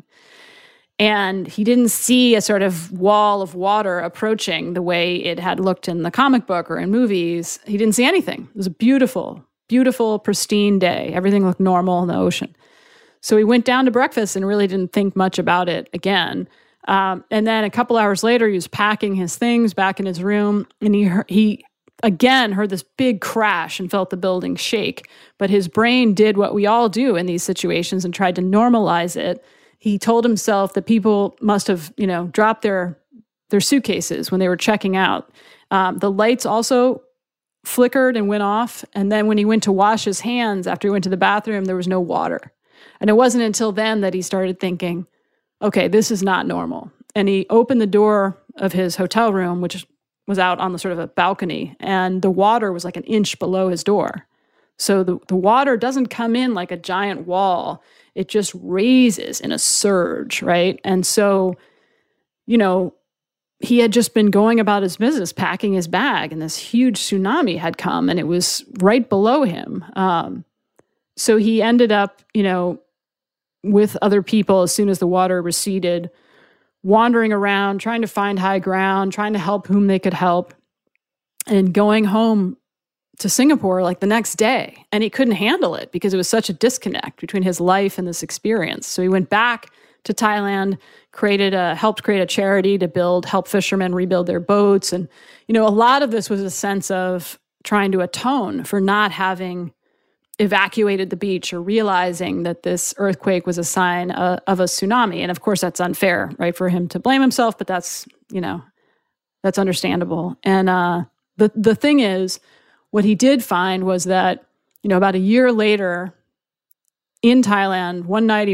And he didn't see a sort of wall of water approaching the way it had looked in the comic book or in movies. He didn't see anything. It was a beautiful, beautiful, pristine day. Everything looked normal in the ocean. So he went down to breakfast and really didn't think much about it again. Um, and then a couple hours later, he was packing his things back in his room, and he he again heard this big crash and felt the building shake. But his brain did what we all do in these situations and tried to normalize it. He told himself that people must have, you know, dropped their their suitcases when they were checking out. Um, the lights also flickered and went off. And then when he went to wash his hands after he went to the bathroom, there was no water. And it wasn't until then that he started thinking, okay, this is not normal. And he opened the door of his hotel room, which was out on the sort of a balcony, and the water was like an inch below his door. So the, the water doesn't come in like a giant wall. It just raises in a surge, right? And so, you know, he had just been going about his business, packing his bag, and this huge tsunami had come, and it was right below him. Um, so he ended up, you know, with other people as soon as the water receded, wandering around, trying to find high ground, trying to help whom they could help, and going home to Singapore like the next day. And he couldn't handle it because it was such a disconnect between his life and this experience. So he went back to Thailand, created a, helped create a charity to build, help fishermen rebuild their boats. And, you know, a lot of this was a sense of trying to atone for not having evacuated the beach or realizing that this earthquake was a sign of, of a tsunami. And of course, that's unfair, right, for him to blame himself, but that's, you know, that's understandable. And uh, the the thing is, what he did find was that, you know, about a year later in Thailand, one night he was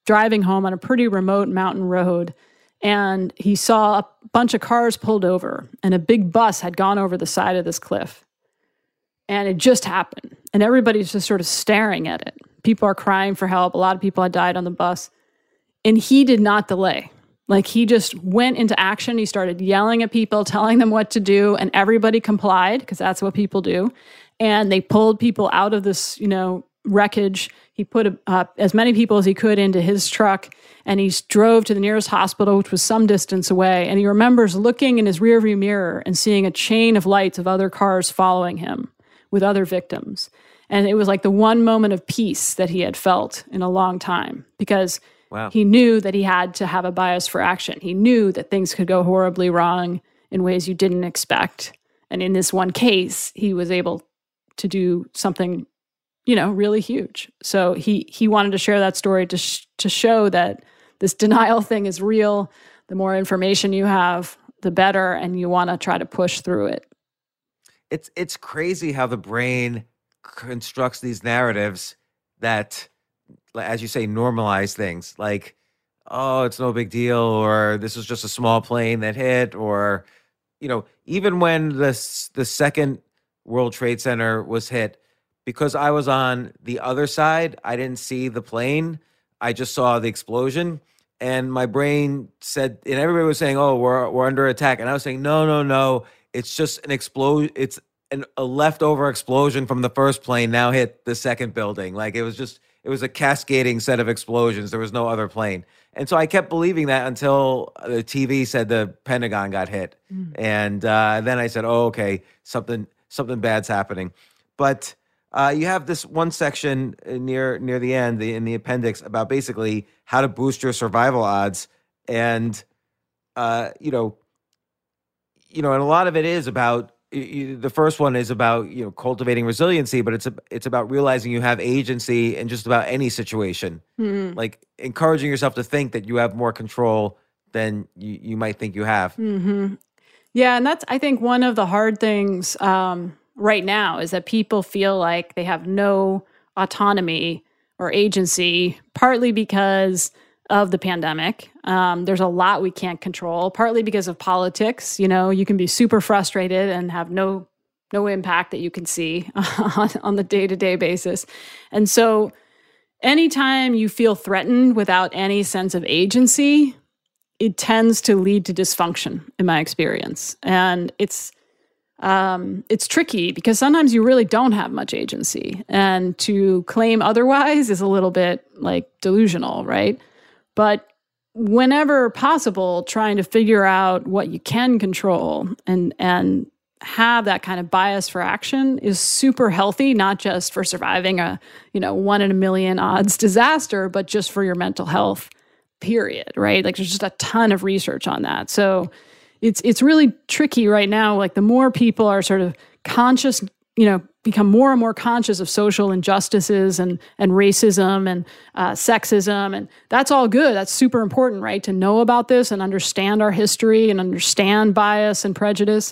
driving home on a pretty remote mountain road, and he saw a bunch of cars pulled over, and a big bus had gone over the side of this cliff. And it just happened. And everybody's just sort of staring at it. People are crying for help. A lot of people had died on the bus. And he did not delay. Like, he just went into action. He started yelling at people, telling them what to do, and everybody complied, because that's what people do. And they pulled people out of this, you know, wreckage. He put uh, as many people as he could into his truck, and he drove to the nearest hospital, which was some distance away. And he remembers looking in his rearview mirror and seeing a chain of lights of other cars following him with other victims. And it was like the one moment of peace that he had felt in a long time, because wow. he knew that he had to have a bias for action. He knew that things could go horribly wrong in ways you didn't expect. And in this one case, he was able to do something, you know, really huge. So he he wanted to share that story to sh- to show that this denial thing is real. The more information you have, the better, and you want to try to push through it. It's it's crazy how the brain constructs these narratives that, as you say, normalize things like, oh, it's no big deal, or this is just a small plane that hit, or, you know, even when the the second World Trade Center was hit, because I was on the other side, I didn't see the plane. I just saw the explosion, and my brain said, and everybody was saying, oh, we're we're under attack, and I was saying, no, no, no, it's just an explosion. It's an, a leftover explosion from the first plane now hit the second building. Like, it was just, it was a cascading set of explosions. There was no other plane. And so I kept believing that until the T V said the Pentagon got hit. Mm. And uh, then I said, oh, okay, something something bad's happening. But uh, you have this one section near near the end, the, in the appendix, about basically how to boost your survival odds. And, uh, you know, you know, and a lot of it is about, you, the first one is about, you know, cultivating resiliency, but it's a, it's about realizing you have agency in just about any situation. Mm-hmm. Like encouraging yourself to think that you have more control than you, you might think you have. Mm-hmm. Yeah, and that's, I think, one of the hard things um, right now is that people feel like they have no autonomy or agency, partly because of the pandemic. Um, there's a lot we can't control, partly because of politics. You know, you can be super frustrated and have no no impact that you can see on, on the day-to-day basis. And so anytime you feel threatened without any sense of agency, it tends to lead to dysfunction, in my experience. And it's um, it's tricky because sometimes you really don't have much agency. And to claim otherwise is a little bit like delusional, right? But whenever possible, trying to figure out what you can control and and have that kind of bias for action is super healthy, not just for surviving a, you know, one in a million odds disaster, but just for your mental health, period, right? Like there's just a ton of research on that. So it's it's really tricky right now. Like the more people are sort of conscious, you know, become more and more conscious of social injustices and and racism and uh, sexism, and that's all good. That's super important, right? To know about this and understand our history and understand bias and prejudice.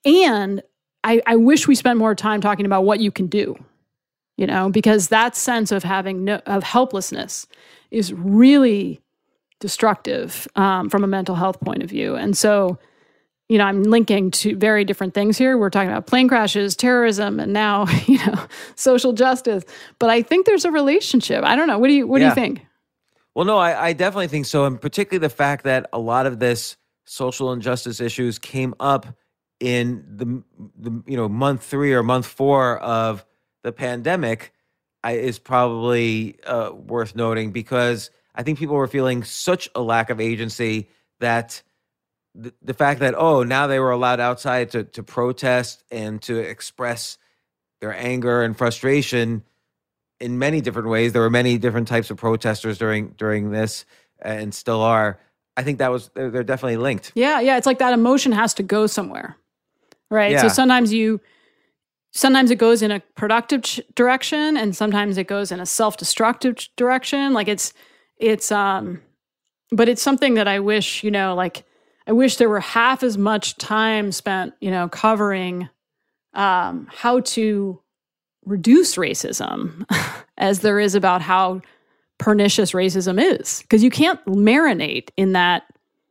And I, I wish we spent more time talking about what you can do, you know, because that sense of having no, of helplessness is really destructive um, from a mental health point of view. And so, you know, I'm linking to very different things here. We're talking about plane crashes, terrorism, and now, you know, social justice. But I think there's a relationship. I don't know. What do you What yeah. do you think? Well, no, I, I definitely think so, and particularly the fact that a lot of this social injustice issues came up in the the you know month three or month four of the pandemic I, is probably uh, worth noting, because I think people were feeling such a lack of agency that the, the fact that, oh, now they were allowed outside to, to protest and to express their anger and frustration in many different ways. There were many different types of protesters during during this, and still are. I think that was, they're, they're definitely linked. Yeah, yeah. It's like that emotion has to go somewhere, right? Yeah. So sometimes you, sometimes it goes in a productive ch- direction, and sometimes it goes in a self-destructive ch- direction. Like it's, it's, um, but it's something that I wish, you know, like, I wish there were half as much time spent, you know, covering um, how to reduce racism as there is about how pernicious racism is, because you can't marinate in that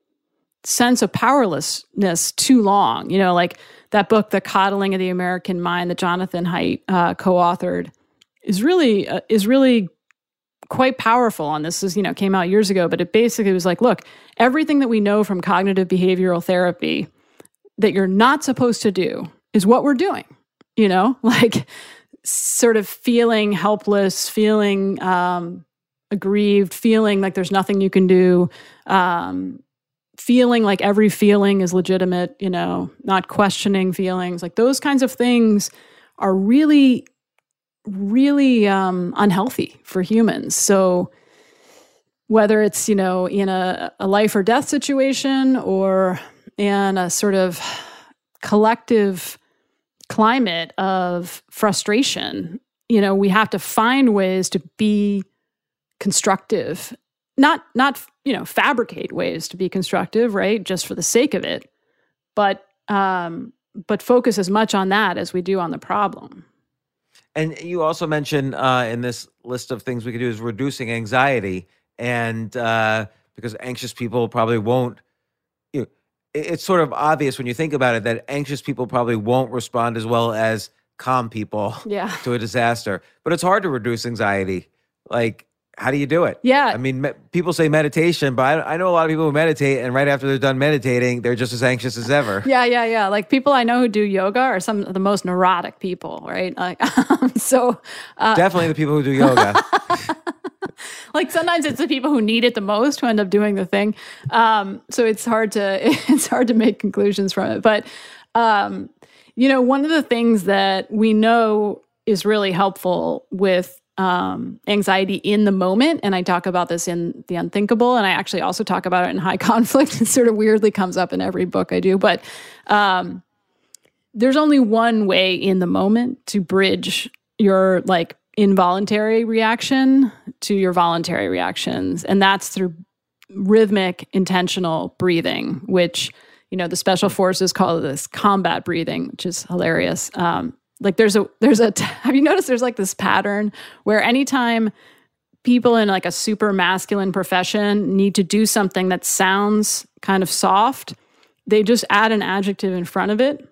sense of powerlessness too long. You know, like that book, The Coddling of the American Mind, that Jonathan Haidt uh, co-authored, is really uh, is really quite powerful on this. Is, you know, came out years ago, but it basically was like, look, everything that we know from cognitive behavioral therapy that you're not supposed to do is what we're doing. You know, like sort of feeling helpless, feeling um, aggrieved, feeling like there's nothing you can do, um, feeling like every feeling is legitimate, you know, not questioning feelings. Like those kinds of things are really, really um, unhealthy for humans. So whether it's, you know, in a, a life or death situation or in a sort of collective climate of frustration, you know, we have to find ways to be constructive, not, not, you know, fabricate ways to be constructive, right? Just for the sake of it, but, um, but focus as much on that as we do on the problem. And you also mentioned uh, in this list of things we could do is reducing anxiety. And uh, because anxious people probably won't, you know, it's sort of obvious when you think about it that anxious people probably won't respond as well as calm people yeah. to a disaster. But it's hard to reduce anxiety. Like, how do you do it? Yeah. I mean, me- people say meditation, but I, I know a lot of people who meditate, and right after they're done meditating, they're just as anxious as ever. Yeah, yeah, yeah. Like people I know who do yoga are some of the most neurotic people, right? Like, so uh, definitely the people who do yoga. Like sometimes it's the people who need it the most who end up doing the thing. Um, so it's hard to it's hard to make conclusions from it. But um, you know, one of the things that we know is really helpful with um, anxiety in the moment, and I talk about this in The Unthinkable, and I actually also talk about it in High Conflict. It sort of weirdly comes up in every book I do, but um, there's only one way in the moment to bridge your like involuntary reaction to your voluntary reactions. And that's through rhythmic, intentional breathing, which, you know, the special forces call this combat breathing, which is hilarious. Um, like there's a, there's a, have you noticed there's like this pattern where anytime people in like a super masculine profession need to do something that sounds kind of soft, they just add an adjective in front of it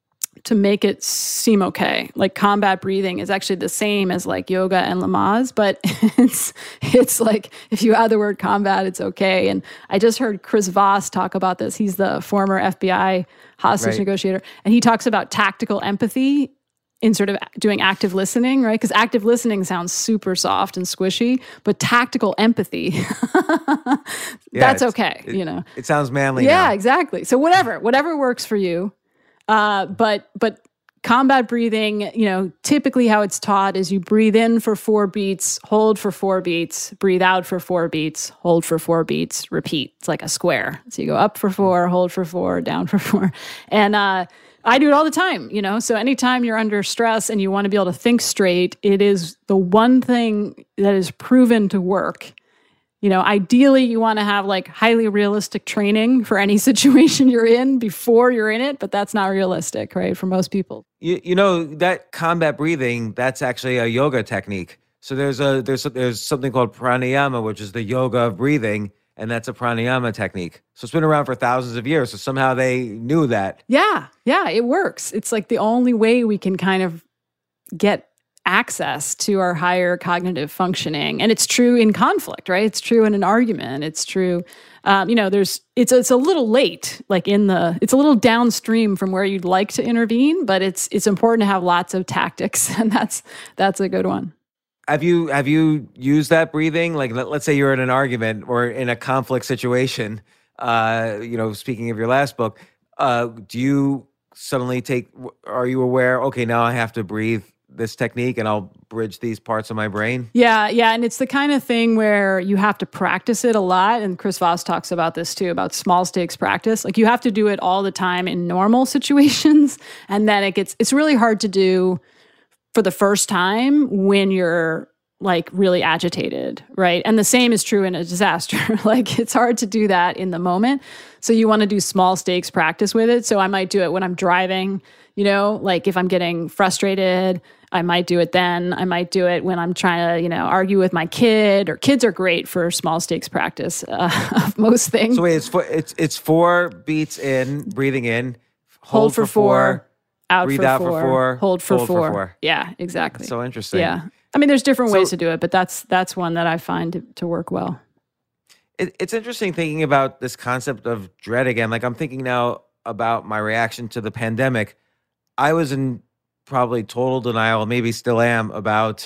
to make it seem okay. Like combat breathing is actually the same as like yoga and Lamaze, but it's it's like if you add the word combat, it's okay. And I just heard Chris Voss talk about this. He's the former F B I hostage right. negotiator, and he talks about tactical empathy in sort of doing active listening, right? Because active listening sounds super soft and squishy, but tactical empathy, yeah, that's okay, it, you know. It sounds manly Yeah, now. exactly. So whatever, whatever works for you. Uh, but but combat breathing, you know, typically how it's taught is you breathe in for four beats, hold for four beats, breathe out for four beats, hold for four beats, repeat. It's like a square. So you go up for four, hold for four, down for four. And uh, I do it all the time, you know. So anytime you're under stress and you want to be able to think straight, it is the one thing that is proven to work. You know, ideally you want to have like highly realistic training for any situation you're in before you're in it, but that's not realistic, right? For most people. You, you know, that combat breathing, that's actually a yoga technique. So there's a there's there's something called pranayama, which is the yoga of breathing, and that's a pranayama technique. So it's been around for thousands of years. So somehow they knew that. Yeah, yeah, it works. It's like the only way we can kind of get access to our higher cognitive functioning. And it's true in conflict, right? It's true in an argument. It's true, um, you know, there's, it's, it's a little late, like in the, it's a little downstream from where you'd like to intervene, but it's, it's important to have lots of tactics. And that's, that's a good one. Have you, have you used that breathing? Like, let, let's say you're in an argument or in a conflict situation, uh, you know, speaking of your last book, uh, do you suddenly take, are you aware, okay, now I have to breathe this technique and I'll bridge these parts of my brain? Yeah, yeah. And it's the kind of thing where you have to practice it a lot. And Chris Voss talks about this too, about small stakes practice. Like you have to do it all the time in normal situations. And then it gets, it's really hard to do for the first time when you're like really agitated, right? And the same is true in a disaster. Like it's hard to do that in the moment. So you want to do small stakes practice with it. So I might do it when I'm driving, you know, like if I'm getting frustrated, I might do it then. I might do it when I'm trying to, you know, argue with my kid, or kids are great for small stakes practice uh, of most things. So wait, it's four, it's, it's four beats in, breathing in, hold, hold for, for four, four, out, breathe for, out four, for four, hold for hold four. for four. Yeah, exactly. That's so interesting. Yeah. I mean, there's different So- ways to do it, but that's that's one that I find to, to work well. It, it's interesting thinking about this concept of dread again. Like I'm thinking now about my reaction to the pandemic. I was in probably total denial, maybe still am, about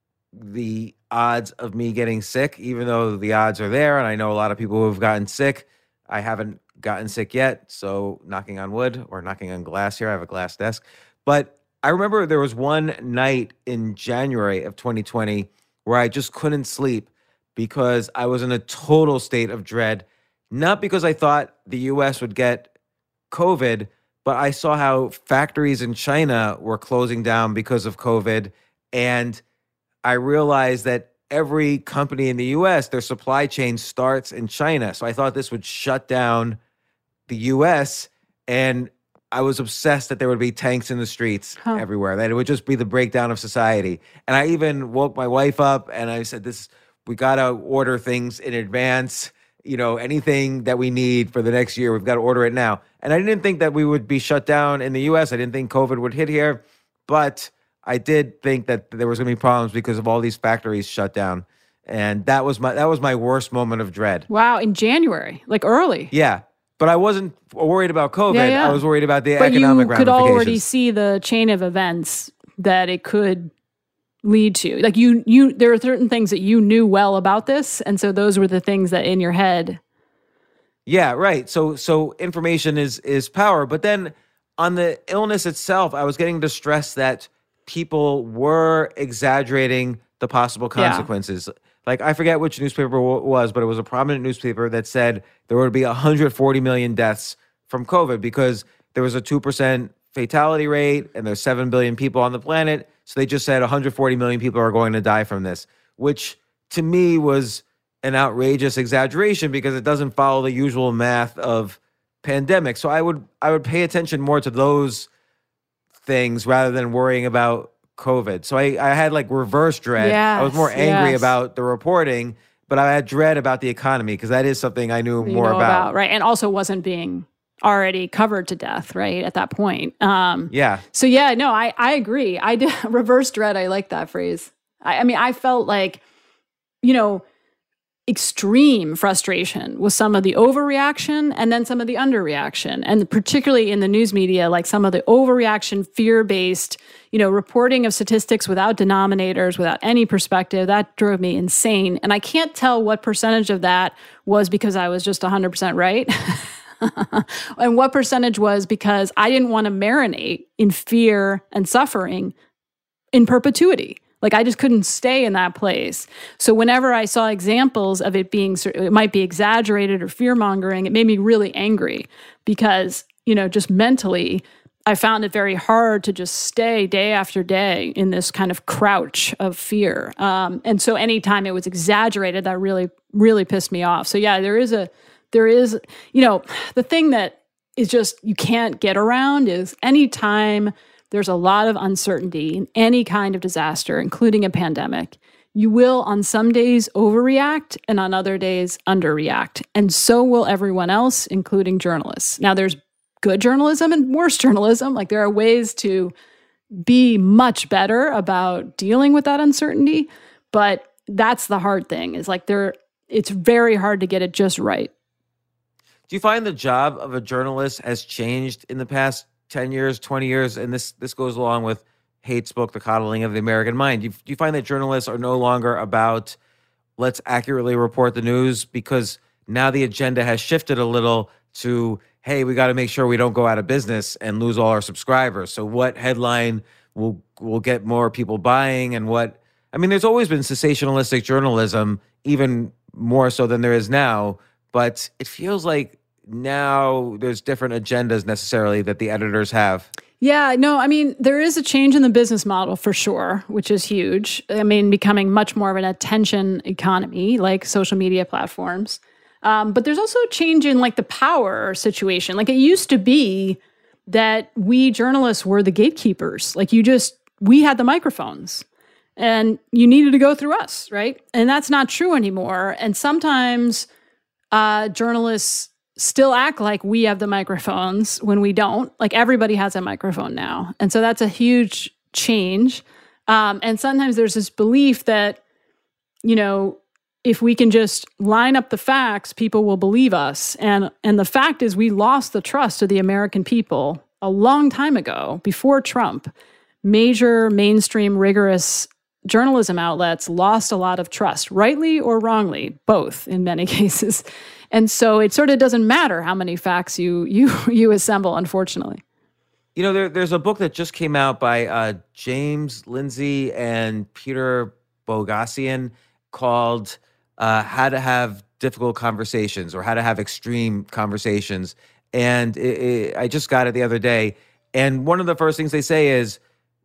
the odds of me getting sick, even though the odds are there. And I know a lot of people who have gotten sick. I haven't gotten sick yet. So knocking on wood or knocking on glass here. I have a glass desk. But I remember there was one night in January of twenty twenty where I just couldn't sleep because I was in a total state of dread, not because I thought the U S would get COVID, but I saw how factories in China were closing down because of COVID. And I realized that every company in the U S, their supply chain starts in China. So I thought this would shut down the U S, and I was obsessed that there would be tanks in the streets Huh. everywhere, that it would just be the breakdown of society. And I even woke my wife up and I said, this, we got to order things in advance. You know, anything that we need for the next year, we've got to order it now. And I didn't think that we would be shut down in the U S. I didn't think COVID would hit here, but I did think that there was going to be problems because of all these factories shut down. And that was my, that was my worst moment of dread. Wow, in January, like early. Yeah. But I wasn't worried about COVID. Yeah, yeah. I was worried about the But economic you could ramifications. already see the chain of events that it could lead to. Like you, you, there are certain things that you knew well about this, and so those were the things that in your head. Yeah, right. So so information is is power. But then on the illness itself, I was getting distressed that people were exaggerating the possible Yeah. consequences. Like I forget which newspaper it was, but it was a prominent newspaper that said there would be one hundred forty million deaths from COVID because there was a two percent fatality rate and there's seven billion people on the planet. So they just said one hundred forty million people are going to die from this, which to me was an outrageous exaggeration because it doesn't follow the usual math of pandemic. So I would I would pay attention more to those things rather than worrying about COVID. So I, I had like reverse dread. I was more Yes, angry yes. about the reporting, but I had dread about the economy because that is something I knew You more know about. right? And also wasn't being already covered to death, right? At that point. Um, Yeah. So yeah, no, I I agree. I did reverse dread. I like that phrase. I, I mean, I felt like, you know, extreme frustration with some of the overreaction and then some of the underreaction, and particularly in the news media, like some of the overreaction, fear-based, you know, reporting of statistics without denominators, without any perspective. That drove me insane, and I can't tell what percentage of that was because I was just one hundred percent right. And what percentage was because I didn't want to marinate in fear and suffering in perpetuity. Like I just couldn't stay in that place. So whenever I saw examples of it being, it might be exaggerated or fear mongering, it made me really angry because, you know, just mentally, I found it very hard to just stay day after day in this kind of crouch of fear. Um, and so anytime it was exaggerated, that really, really pissed me off. So yeah, there is a, there is, you know, the thing that is just, you can't get around is anytime there's a lot of uncertainty in any kind of disaster, including a pandemic, you will on some days overreact and on other days underreact. And so will everyone else, including journalists. Now, there's good journalism and worse journalism. Like there are ways to be much better about dealing with that uncertainty. But that's the hard thing is like there, it's very hard to get it just right. Do you find the job of a journalist has changed in the past ten years, twenty years? And this this goes along with Hate's book, The Coddling of the American Mind. Do you, do you find that journalists are no longer about let's accurately report the news because now the agenda has shifted a little to, hey, we got to make sure we don't go out of business and lose all our subscribers. So what headline will will get more people buying and what, I mean, there's always been sensationalistic journalism, even more so than there is now, but it feels like now there's different agendas necessarily that the editors have. Yeah, no, I mean, there is a change in the business model for sure, which is huge. I mean, becoming much more of an attention economy like social media platforms. Um, but there's also a change in like the power situation. Like it used to be that we journalists were the gatekeepers. Like you just, we had the microphones and you needed to go through us, right? And that's not true anymore. And sometimes uh, journalists still act like we have the microphones when we don't. Like everybody has a microphone now. And so that's a huge change. Um, and sometimes there's this belief that, you know, if we can just line up the facts, people will believe us. And and the fact is we lost the trust of the American people a long time ago, before Trump. Major, mainstream, rigorous journalism outlets lost a lot of trust, rightly or wrongly, both in many cases. And so it sort of doesn't matter how many facts you you you assemble, unfortunately. You know, there, there's a book that just came out by uh, James Lindsay and Peter Boghossian called uh, How to Have Difficult Conversations, or How to Have Extreme Conversations. And it, it, I just got it the other day. And one of the first things they say is,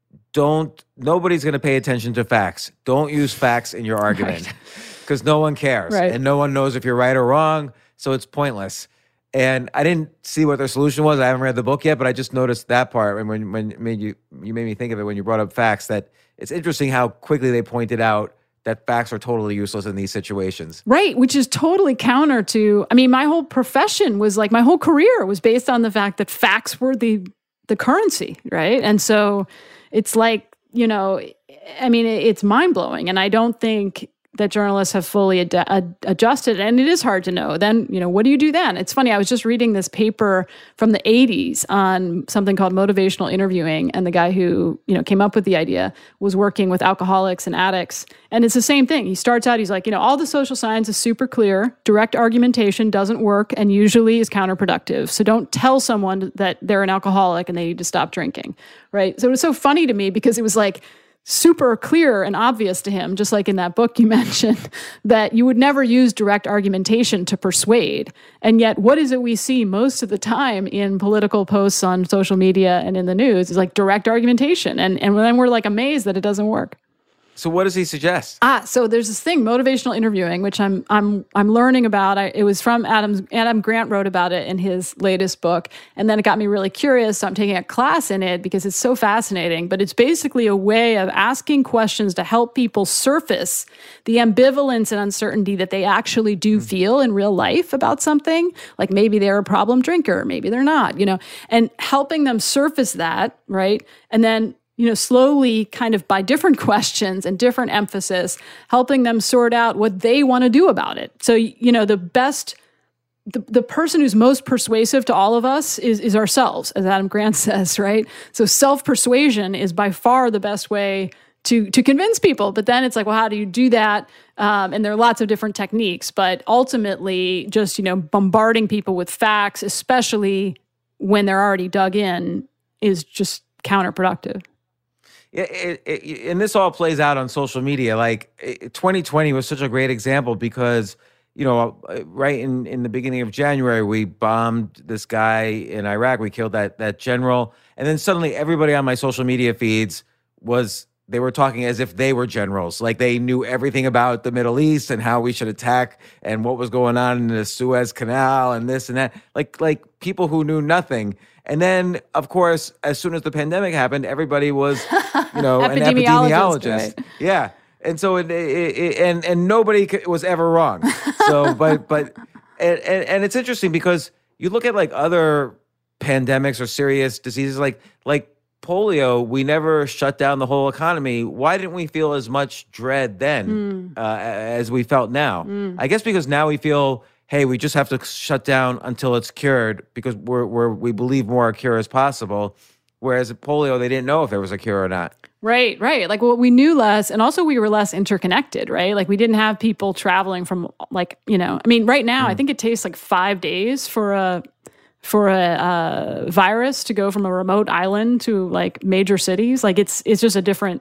don't, nobody's going to pay attention to facts. Don't use facts in your argument because right. no one cares. Right. And no one knows if you're right or wrong. So it's pointless. And I didn't see what their solution was. I haven't read the book yet, but I just noticed that part. And when, when made you, you made me think of it when you brought up facts, that it's interesting how quickly they pointed out that facts are totally useless in these situations. Right, which is totally counter to, I mean, my whole profession was like, my whole career was based on the fact that facts were the the currency, right? And so it's like, you know, I mean, it's mind-blowing. And I don't think that journalists have fully ad- ad- adjusted. And it is hard to know. Then, you know, what do you do then? It's funny, I was just reading this paper from the eighties on something called motivational interviewing. And the guy who, you know, came up with the idea was working with alcoholics and addicts. And it's the same thing. He starts out, he's like, you know, all the social science is super clear. Direct argumentation doesn't work and usually is counterproductive. So don't tell someone that they're an alcoholic and they need to stop drinking, right? So it was so funny to me because it was like, super clear and obvious to him, just like in that book you mentioned, that you would never use direct argumentation to persuade. And yet, what is it we see most of the time in political posts on social media and in the news is like direct argumentation. And, and then we're like amazed that it doesn't work. So what does he suggest? Ah, so there's this thing, motivational interviewing, which I'm I'm I'm learning about. I, it was from Adam's, Adam Grant wrote about it in his latest book, and then it got me really curious. So I'm taking a class in it because it's so fascinating. But it's basically a way of asking questions to help people surface the ambivalence and uncertainty that they actually do mm-hmm. feel in real life about something. Like maybe they're a problem drinker, maybe they're not, you know, and helping them surface that, right? And then you know, slowly kind of by different questions and different emphasis, helping them sort out what they want to do about it. So, you know, the best, the, the person who's most persuasive to all of us is, is ourselves, as Adam Grant says, right? So self-persuasion is by far the best way to, to convince people. But then it's like, well, how do you do that? Um, and there are lots of different techniques, but ultimately just, you know, bombarding people with facts, especially when they're already dug in, is just counterproductive. Yeah, it, it, and this all plays out on social media. Like it, twenty twenty was such a great example because, you know, right in, in the beginning of January, we bombed this guy in Iraq. We killed that that general. And then suddenly everybody on my social media feeds was, they were talking as if they were generals. Like they knew everything about the Middle East and how we should attack and what was going on in the Suez Canal and this and that. Like like people who knew nothing. And then, of course, as soon as the pandemic happened, everybody was, you know, an epidemiologist. Right. Yeah, and so it, it, it and and nobody was ever wrong. So, but but and, and and it's interesting because you look at like other pandemics or serious diseases, like like polio. We never shut down the whole economy. Why didn't we feel as much dread then mm. uh, as we felt now? Mm. I guess because now we feel, hey, we just have to shut down until it's cured because we're, we're, we believe more a cure is possible. Whereas at polio, they didn't know if there was a cure or not. Right, right. Like, well, we knew less, and also we were less interconnected, right? Like, we didn't have people traveling from, like, you know, I mean, right now, mm. I think it takes like five days for a for a uh, virus to go from a remote island to like major cities. Like, it's it's just a different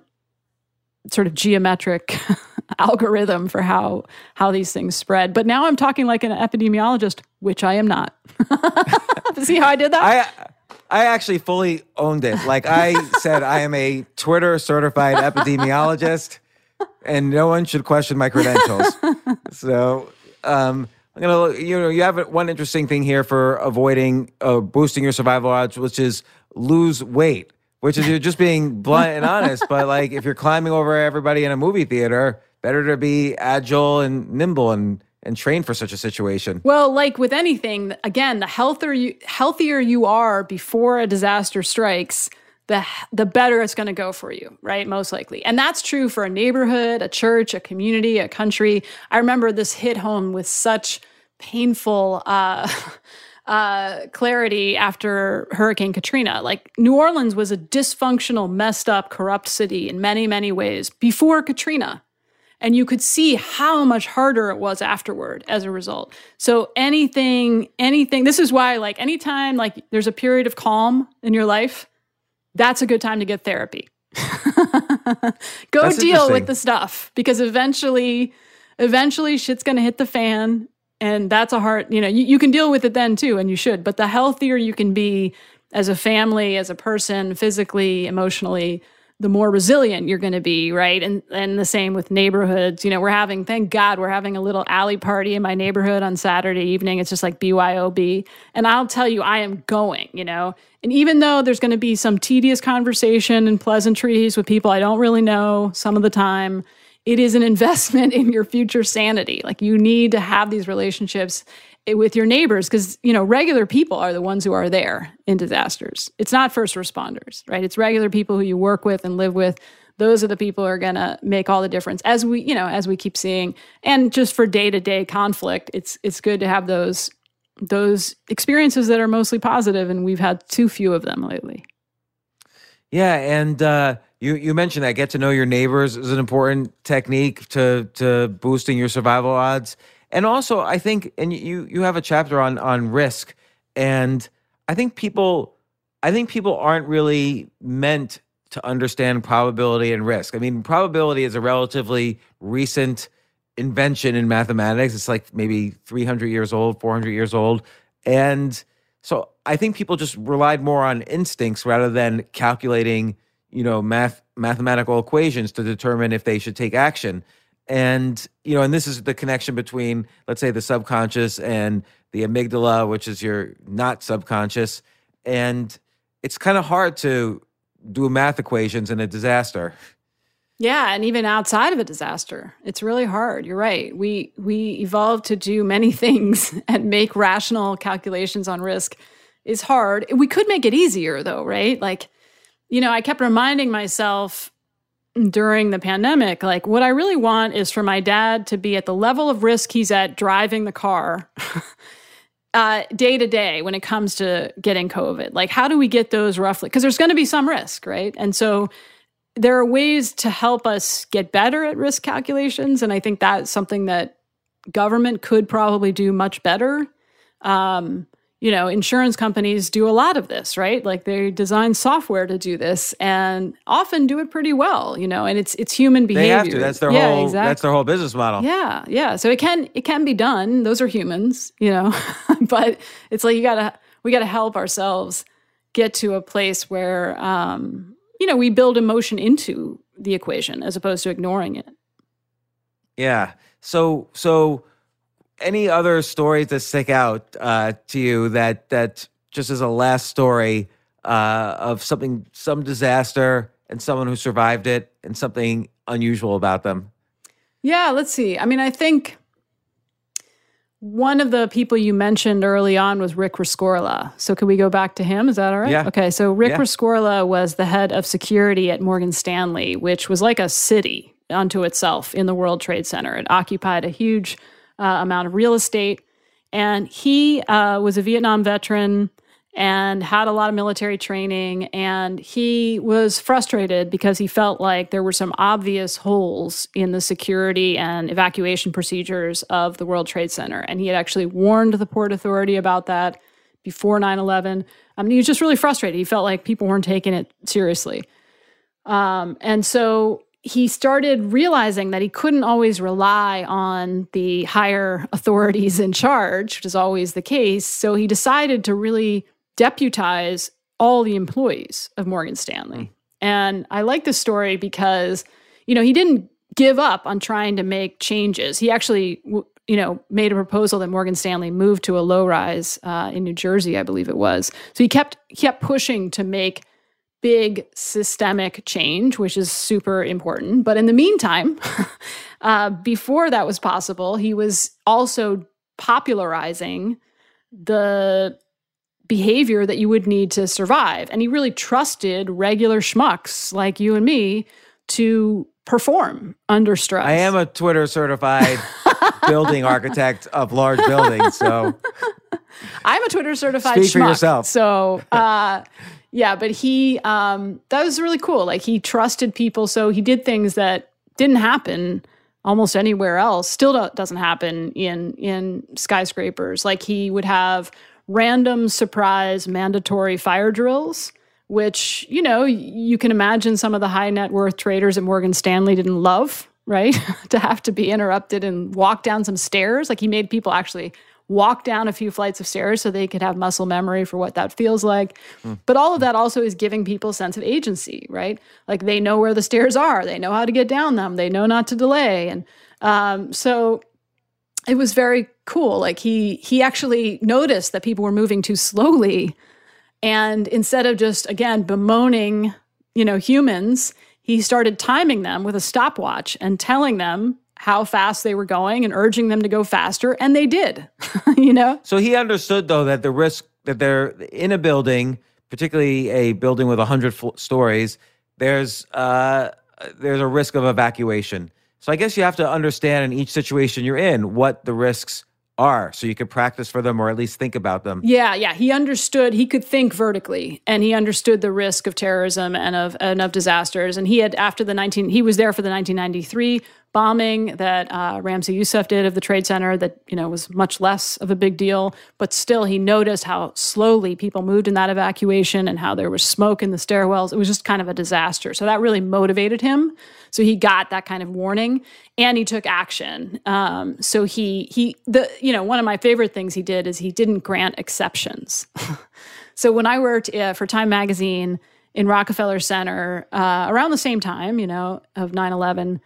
sort of geometric algorithm for how how these things spread. But now I'm talking like an epidemiologist, which I am not. See how I did that? I I actually fully owned it. Like I said, I am a Twitter certified epidemiologist, and no one should question my credentials. So, um, I'm gonna, you know, you have one interesting thing here for avoiding, uh, boosting your survival odds, which is lose weight, which is you're just being blunt and honest. But like, if you're climbing over everybody in a movie theater, better to be agile and nimble and and train for such a situation. Well, like with anything, again, the healthier you, healthier you are before a disaster strikes, the the better it's going to go for you, right? Most likely. And that's true for a neighborhood, a church, a community, a country. I remember this hit home with such painful uh, uh, clarity after Hurricane Katrina. Like, New Orleans was a dysfunctional, messed up, corrupt city in many, many ways before Katrina. And you could see how much harder it was afterward as a result. So anything, anything, this is why, like, anytime, like, there's a period of calm in your life, that's a good time to get therapy. Go That's deal with the stuff, because eventually, eventually shit's going to hit the fan. And that's a hard, you know, you, you can deal with it then too, and you should. But the healthier you can be as a family, as a person, physically, emotionally, the more resilient you're going to be, right? And and the same with neighborhoods. You know, we're having, thank God, we're having a little alley party in my neighborhood on Saturday evening. It's just like B Y O B. And I'll tell you, I am going, you know. And even though there's going to be some tedious conversation and pleasantries with people I don't really know some of the time, it is an investment in your future sanity. Like, you need to have these relationships with your neighbors, because, you know, regular people are the ones who are there in disasters. It's not first responders, right? It's regular people who you work with and live with. Those are the people who are going to make all the difference, as we, you know, as we keep seeing. And just for day-to-day conflict, it's it's good to have those those experiences that are mostly positive, and we've had too few of them lately. Yeah, and uh, you you mentioned that get to know your neighbors is an important technique to to boosting your survival odds. And also, I think, and you you have a chapter on on risk, and I think people, I think people aren't really meant to understand probability and risk. I mean, probability is a relatively recent invention in mathematics. It's like maybe three hundred years old, four hundred years old, and so I think people just relied more on instincts rather than calculating, you know, math mathematical equations to determine if they should take action. And, you know, and this is the connection between, let's say, the subconscious and the amygdala, which is your not subconscious. And it's kind of hard to do math equations in a disaster. Yeah, and even outside of a disaster, it's really hard. You're right. We we evolved to do many things, and make rational calculations on risk is hard. We could make it easier, though, right? Like, you know, I kept reminding myself during the pandemic, like, what I really want is for my dad to be at the level of risk he's at driving the car uh, day to day when it comes to getting COVID. Like, how do we get those roughly? Because there's going to be some risk, right? And so there are ways to help us get better at risk calculations. And I think that's something that government could probably do much better. Um, you know, insurance companies do a lot of this, right? Like, they design software to do this, and often do it pretty well, you know, and it's it's human behavior. They have to. That's their yeah, whole exactly. that's their whole business model. Yeah, yeah. So it can it can be done. Those are humans, you know. But it's like you gotta we gotta help ourselves get to a place where um, you know, we build emotion into the equation as opposed to ignoring it. Yeah. So so any other stories that stick out uh, to you that that just as a last story uh, of something, some disaster, and someone who survived it, and something unusual about them? Yeah, let's see. I mean, I think one of the people you mentioned early on was Rick Rescorla. So could we go back to him? Is that all right? Yeah. Okay, so Rick Yeah. Rescorla was the head of security at Morgan Stanley, which was like a city unto itself in the World Trade Center. It occupied a huge uh, amount of real estate. And he uh, was a Vietnam veteran and had a lot of military training. And he was frustrated because he felt like there were some obvious holes in the security and evacuation procedures of the World Trade Center. And he had actually warned the Port Authority about that before nine eleven. I mean, he was just really frustrated. He felt like people weren't taking it seriously. Um, and so he started realizing that he couldn't always rely on the higher authorities in charge, which is always the case. So he decided to really deputize all the employees of Morgan Stanley. And I like this story because, you know, he didn't give up on trying to make changes. He actually w- you know, made a proposal that Morgan Stanley moved to a low rise uh, in New Jersey, I believe it was. So he kept kept pushing to make big systemic change, which is super important. But in the meantime, uh, before that was possible, he was also popularizing the behavior that you would need to survive. And he really trusted regular schmucks like you and me to perform under stress. I am a Twitter certified building architect of large buildings, so I'm a Twitter certified Speak schmuck. for yourself. So, uh, yeah, but he, um, that was really cool. Like he trusted people. So he did things that didn't happen almost anywhere else. Still do- doesn't happen in, in skyscrapers. Like he would have random surprise mandatory fire drills, which, you know, you can imagine some of the high net worth traders at Morgan Stanley didn't love, right? To have to be interrupted and walk down some stairs. Like he made people actually walk down a few flights of stairs so they could have muscle memory for what that feels like. Mm. But all of that also is giving people a sense of agency, right? Like they know where the stairs are. They know how to get down them. They know not to delay. And um, so it was very cool. Like he he actually noticed that people were moving too slowly. And instead of just, again, bemoaning, you know, humans, he started timing them with a stopwatch and telling them how fast they were going and urging them to go faster. And they did, you know? So he understood, though, that the risk that they're in a building, particularly a building with one hundred fl- stories, there's uh, there's a risk of evacuation. So I guess you have to understand in each situation you're in what the risks are so you could practice for them or at least think about them. Yeah, yeah. He understood, he could think vertically, and he understood the risk of terrorism and of and of disasters. And he had, after the nineteen, he was there for the nineteen ninety-three bombing that uh, Ramzi Youssef did of the Trade Center that, you know, was much less of a big deal. But still, he noticed how slowly people moved in that evacuation and how there was smoke in the stairwells. It was just kind of a disaster. So that really motivated him. So he got that kind of warning and he took action. Um, so he, he, the, you know, one of my favorite things he did is he didn't grant exceptions. So when I worked uh, for Time Magazine in Rockefeller Center, uh, around the same time, you know, of nine eleven,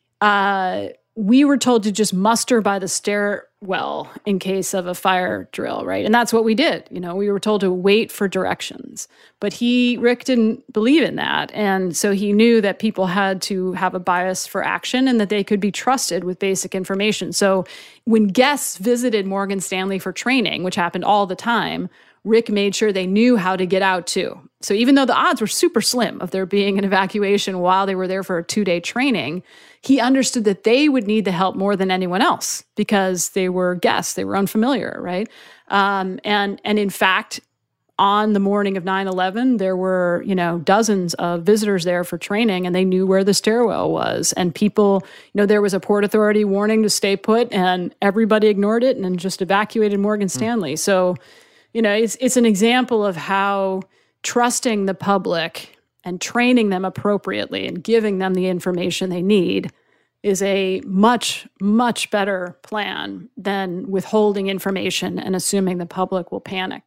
Uh, we were told to just muster by the stairwell in case of a fire drill, right? And that's what we did. You know, we were told to wait for directions. But he, Rick, didn't believe in that. And so he knew that people had to have a bias for action and that they could be trusted with basic information. So when guests visited Morgan Stanley for training, which happened all the time, Rick made sure they knew how to get out too. So even though the odds were super slim of there being an evacuation while they were there for a two-day training, he understood that they would need the help more than anyone else because they were guests, they were unfamiliar, right? Um, and and in fact, on the morning of nine eleven, there were, you know, dozens of visitors there for training, and they knew where the stairwell was. And people, you know, there was a Port Authority warning to stay put, and everybody ignored it and then just evacuated Morgan Stanley. Mm. So, you know, it's it's an example of how trusting the public and training them appropriately and giving them the information they need is a much, much better plan than withholding information and assuming the public will panic.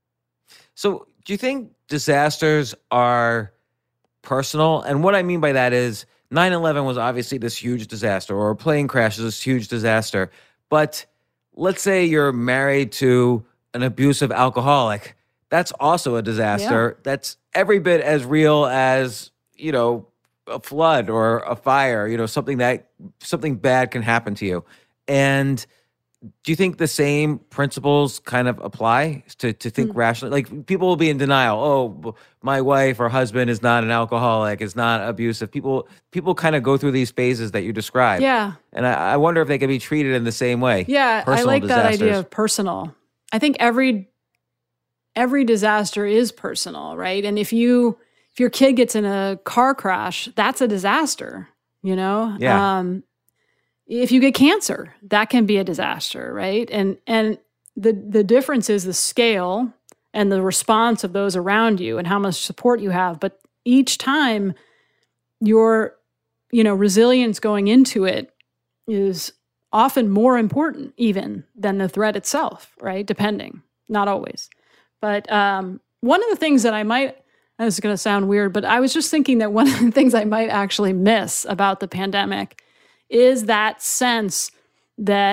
So do you think disasters are personal? And what I mean by that is nine eleven was obviously this huge disaster, or a plane crash is this huge disaster. But let's say you're married to an abusive alcoholic. That's also a disaster. Yeah. That's every bit as real as, you know, a flood or a fire, you know, something that something bad can happen to you. And do you think the same principles kind of apply to, to think mm. rationally? Like people will be in denial. Oh, my wife or husband is not an alcoholic, is not abusive. People people kind of go through these phases that you described. Yeah. And I, I wonder if they can be treated in the same way. Yeah, Personal I like disasters. that idea of personal. I think every every disaster is personal, right? And if you if your kid gets in a car crash, that's a disaster, you know? Yeah. Um, if you get cancer, that can be a disaster, right? And and the the difference is the scale and the response of those around you and how much support you have. But each time your, you know, resilience going into it is often more important even than the threat itself, right? Depending, not always. But um, one of the things that I might, this is going to sound weird, but I was just thinking that one of the things I might actually miss about the pandemic is that sense that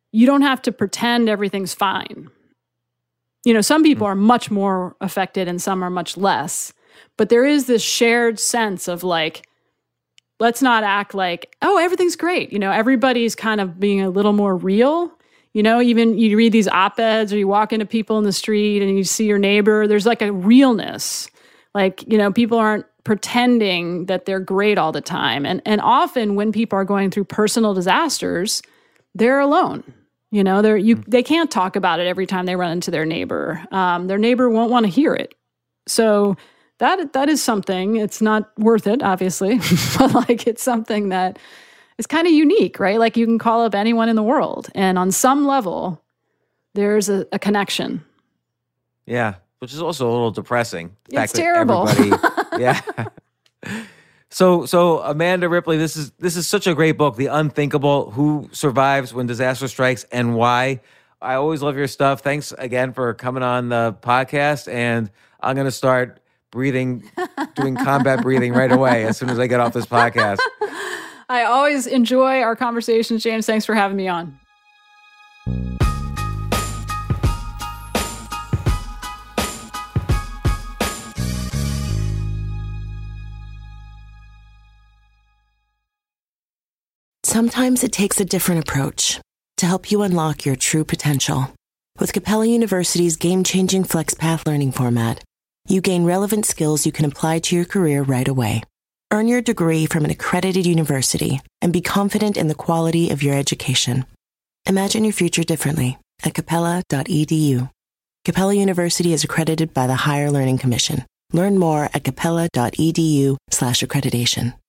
you don't have to pretend everything's fine. You know, some people are much more affected and some are much less. But there is this shared sense of like, let's not act like, oh, everything's great. You know, everybody's kind of being a little more real. You know, even you read these op-eds or you walk into people in the street and you see your neighbor, there's like a realness. Like, you know, people aren't pretending that they're great all the time. And and often when people are going through personal disasters, they're alone. You know, they're you they can't talk about it every time they run into their neighbor. Um, their neighbor won't want to hear it. So that that is something. It's not worth it, obviously, but like it's something that is kind of unique, right? Like you can call up anyone in the world, and on some level, there's a, a connection. Yeah, which is also a little depressing. The It's fact that terrible. everybody- yeah. So, so Amanda Ripley, this is this is such a great book, The Unthinkable: Who Survives When Disaster Strikes and Why. I always love your stuff. Thanks again for coming on the podcast, and I'm going to start breathing, doing combat breathing right away as soon as I get off this podcast. I always enjoy our conversations, James. Thanks for having me on. Sometimes it takes a different approach to help you unlock your true potential. With Capella University's game-changing FlexPath learning format, you gain relevant skills you can apply to your career right away. Earn your degree from an accredited university and be confident in the quality of your education. Imagine your future differently at capella dot e d u. Capella University is accredited by the Higher Learning Commission. Learn more at capella dot e d u slash accreditation.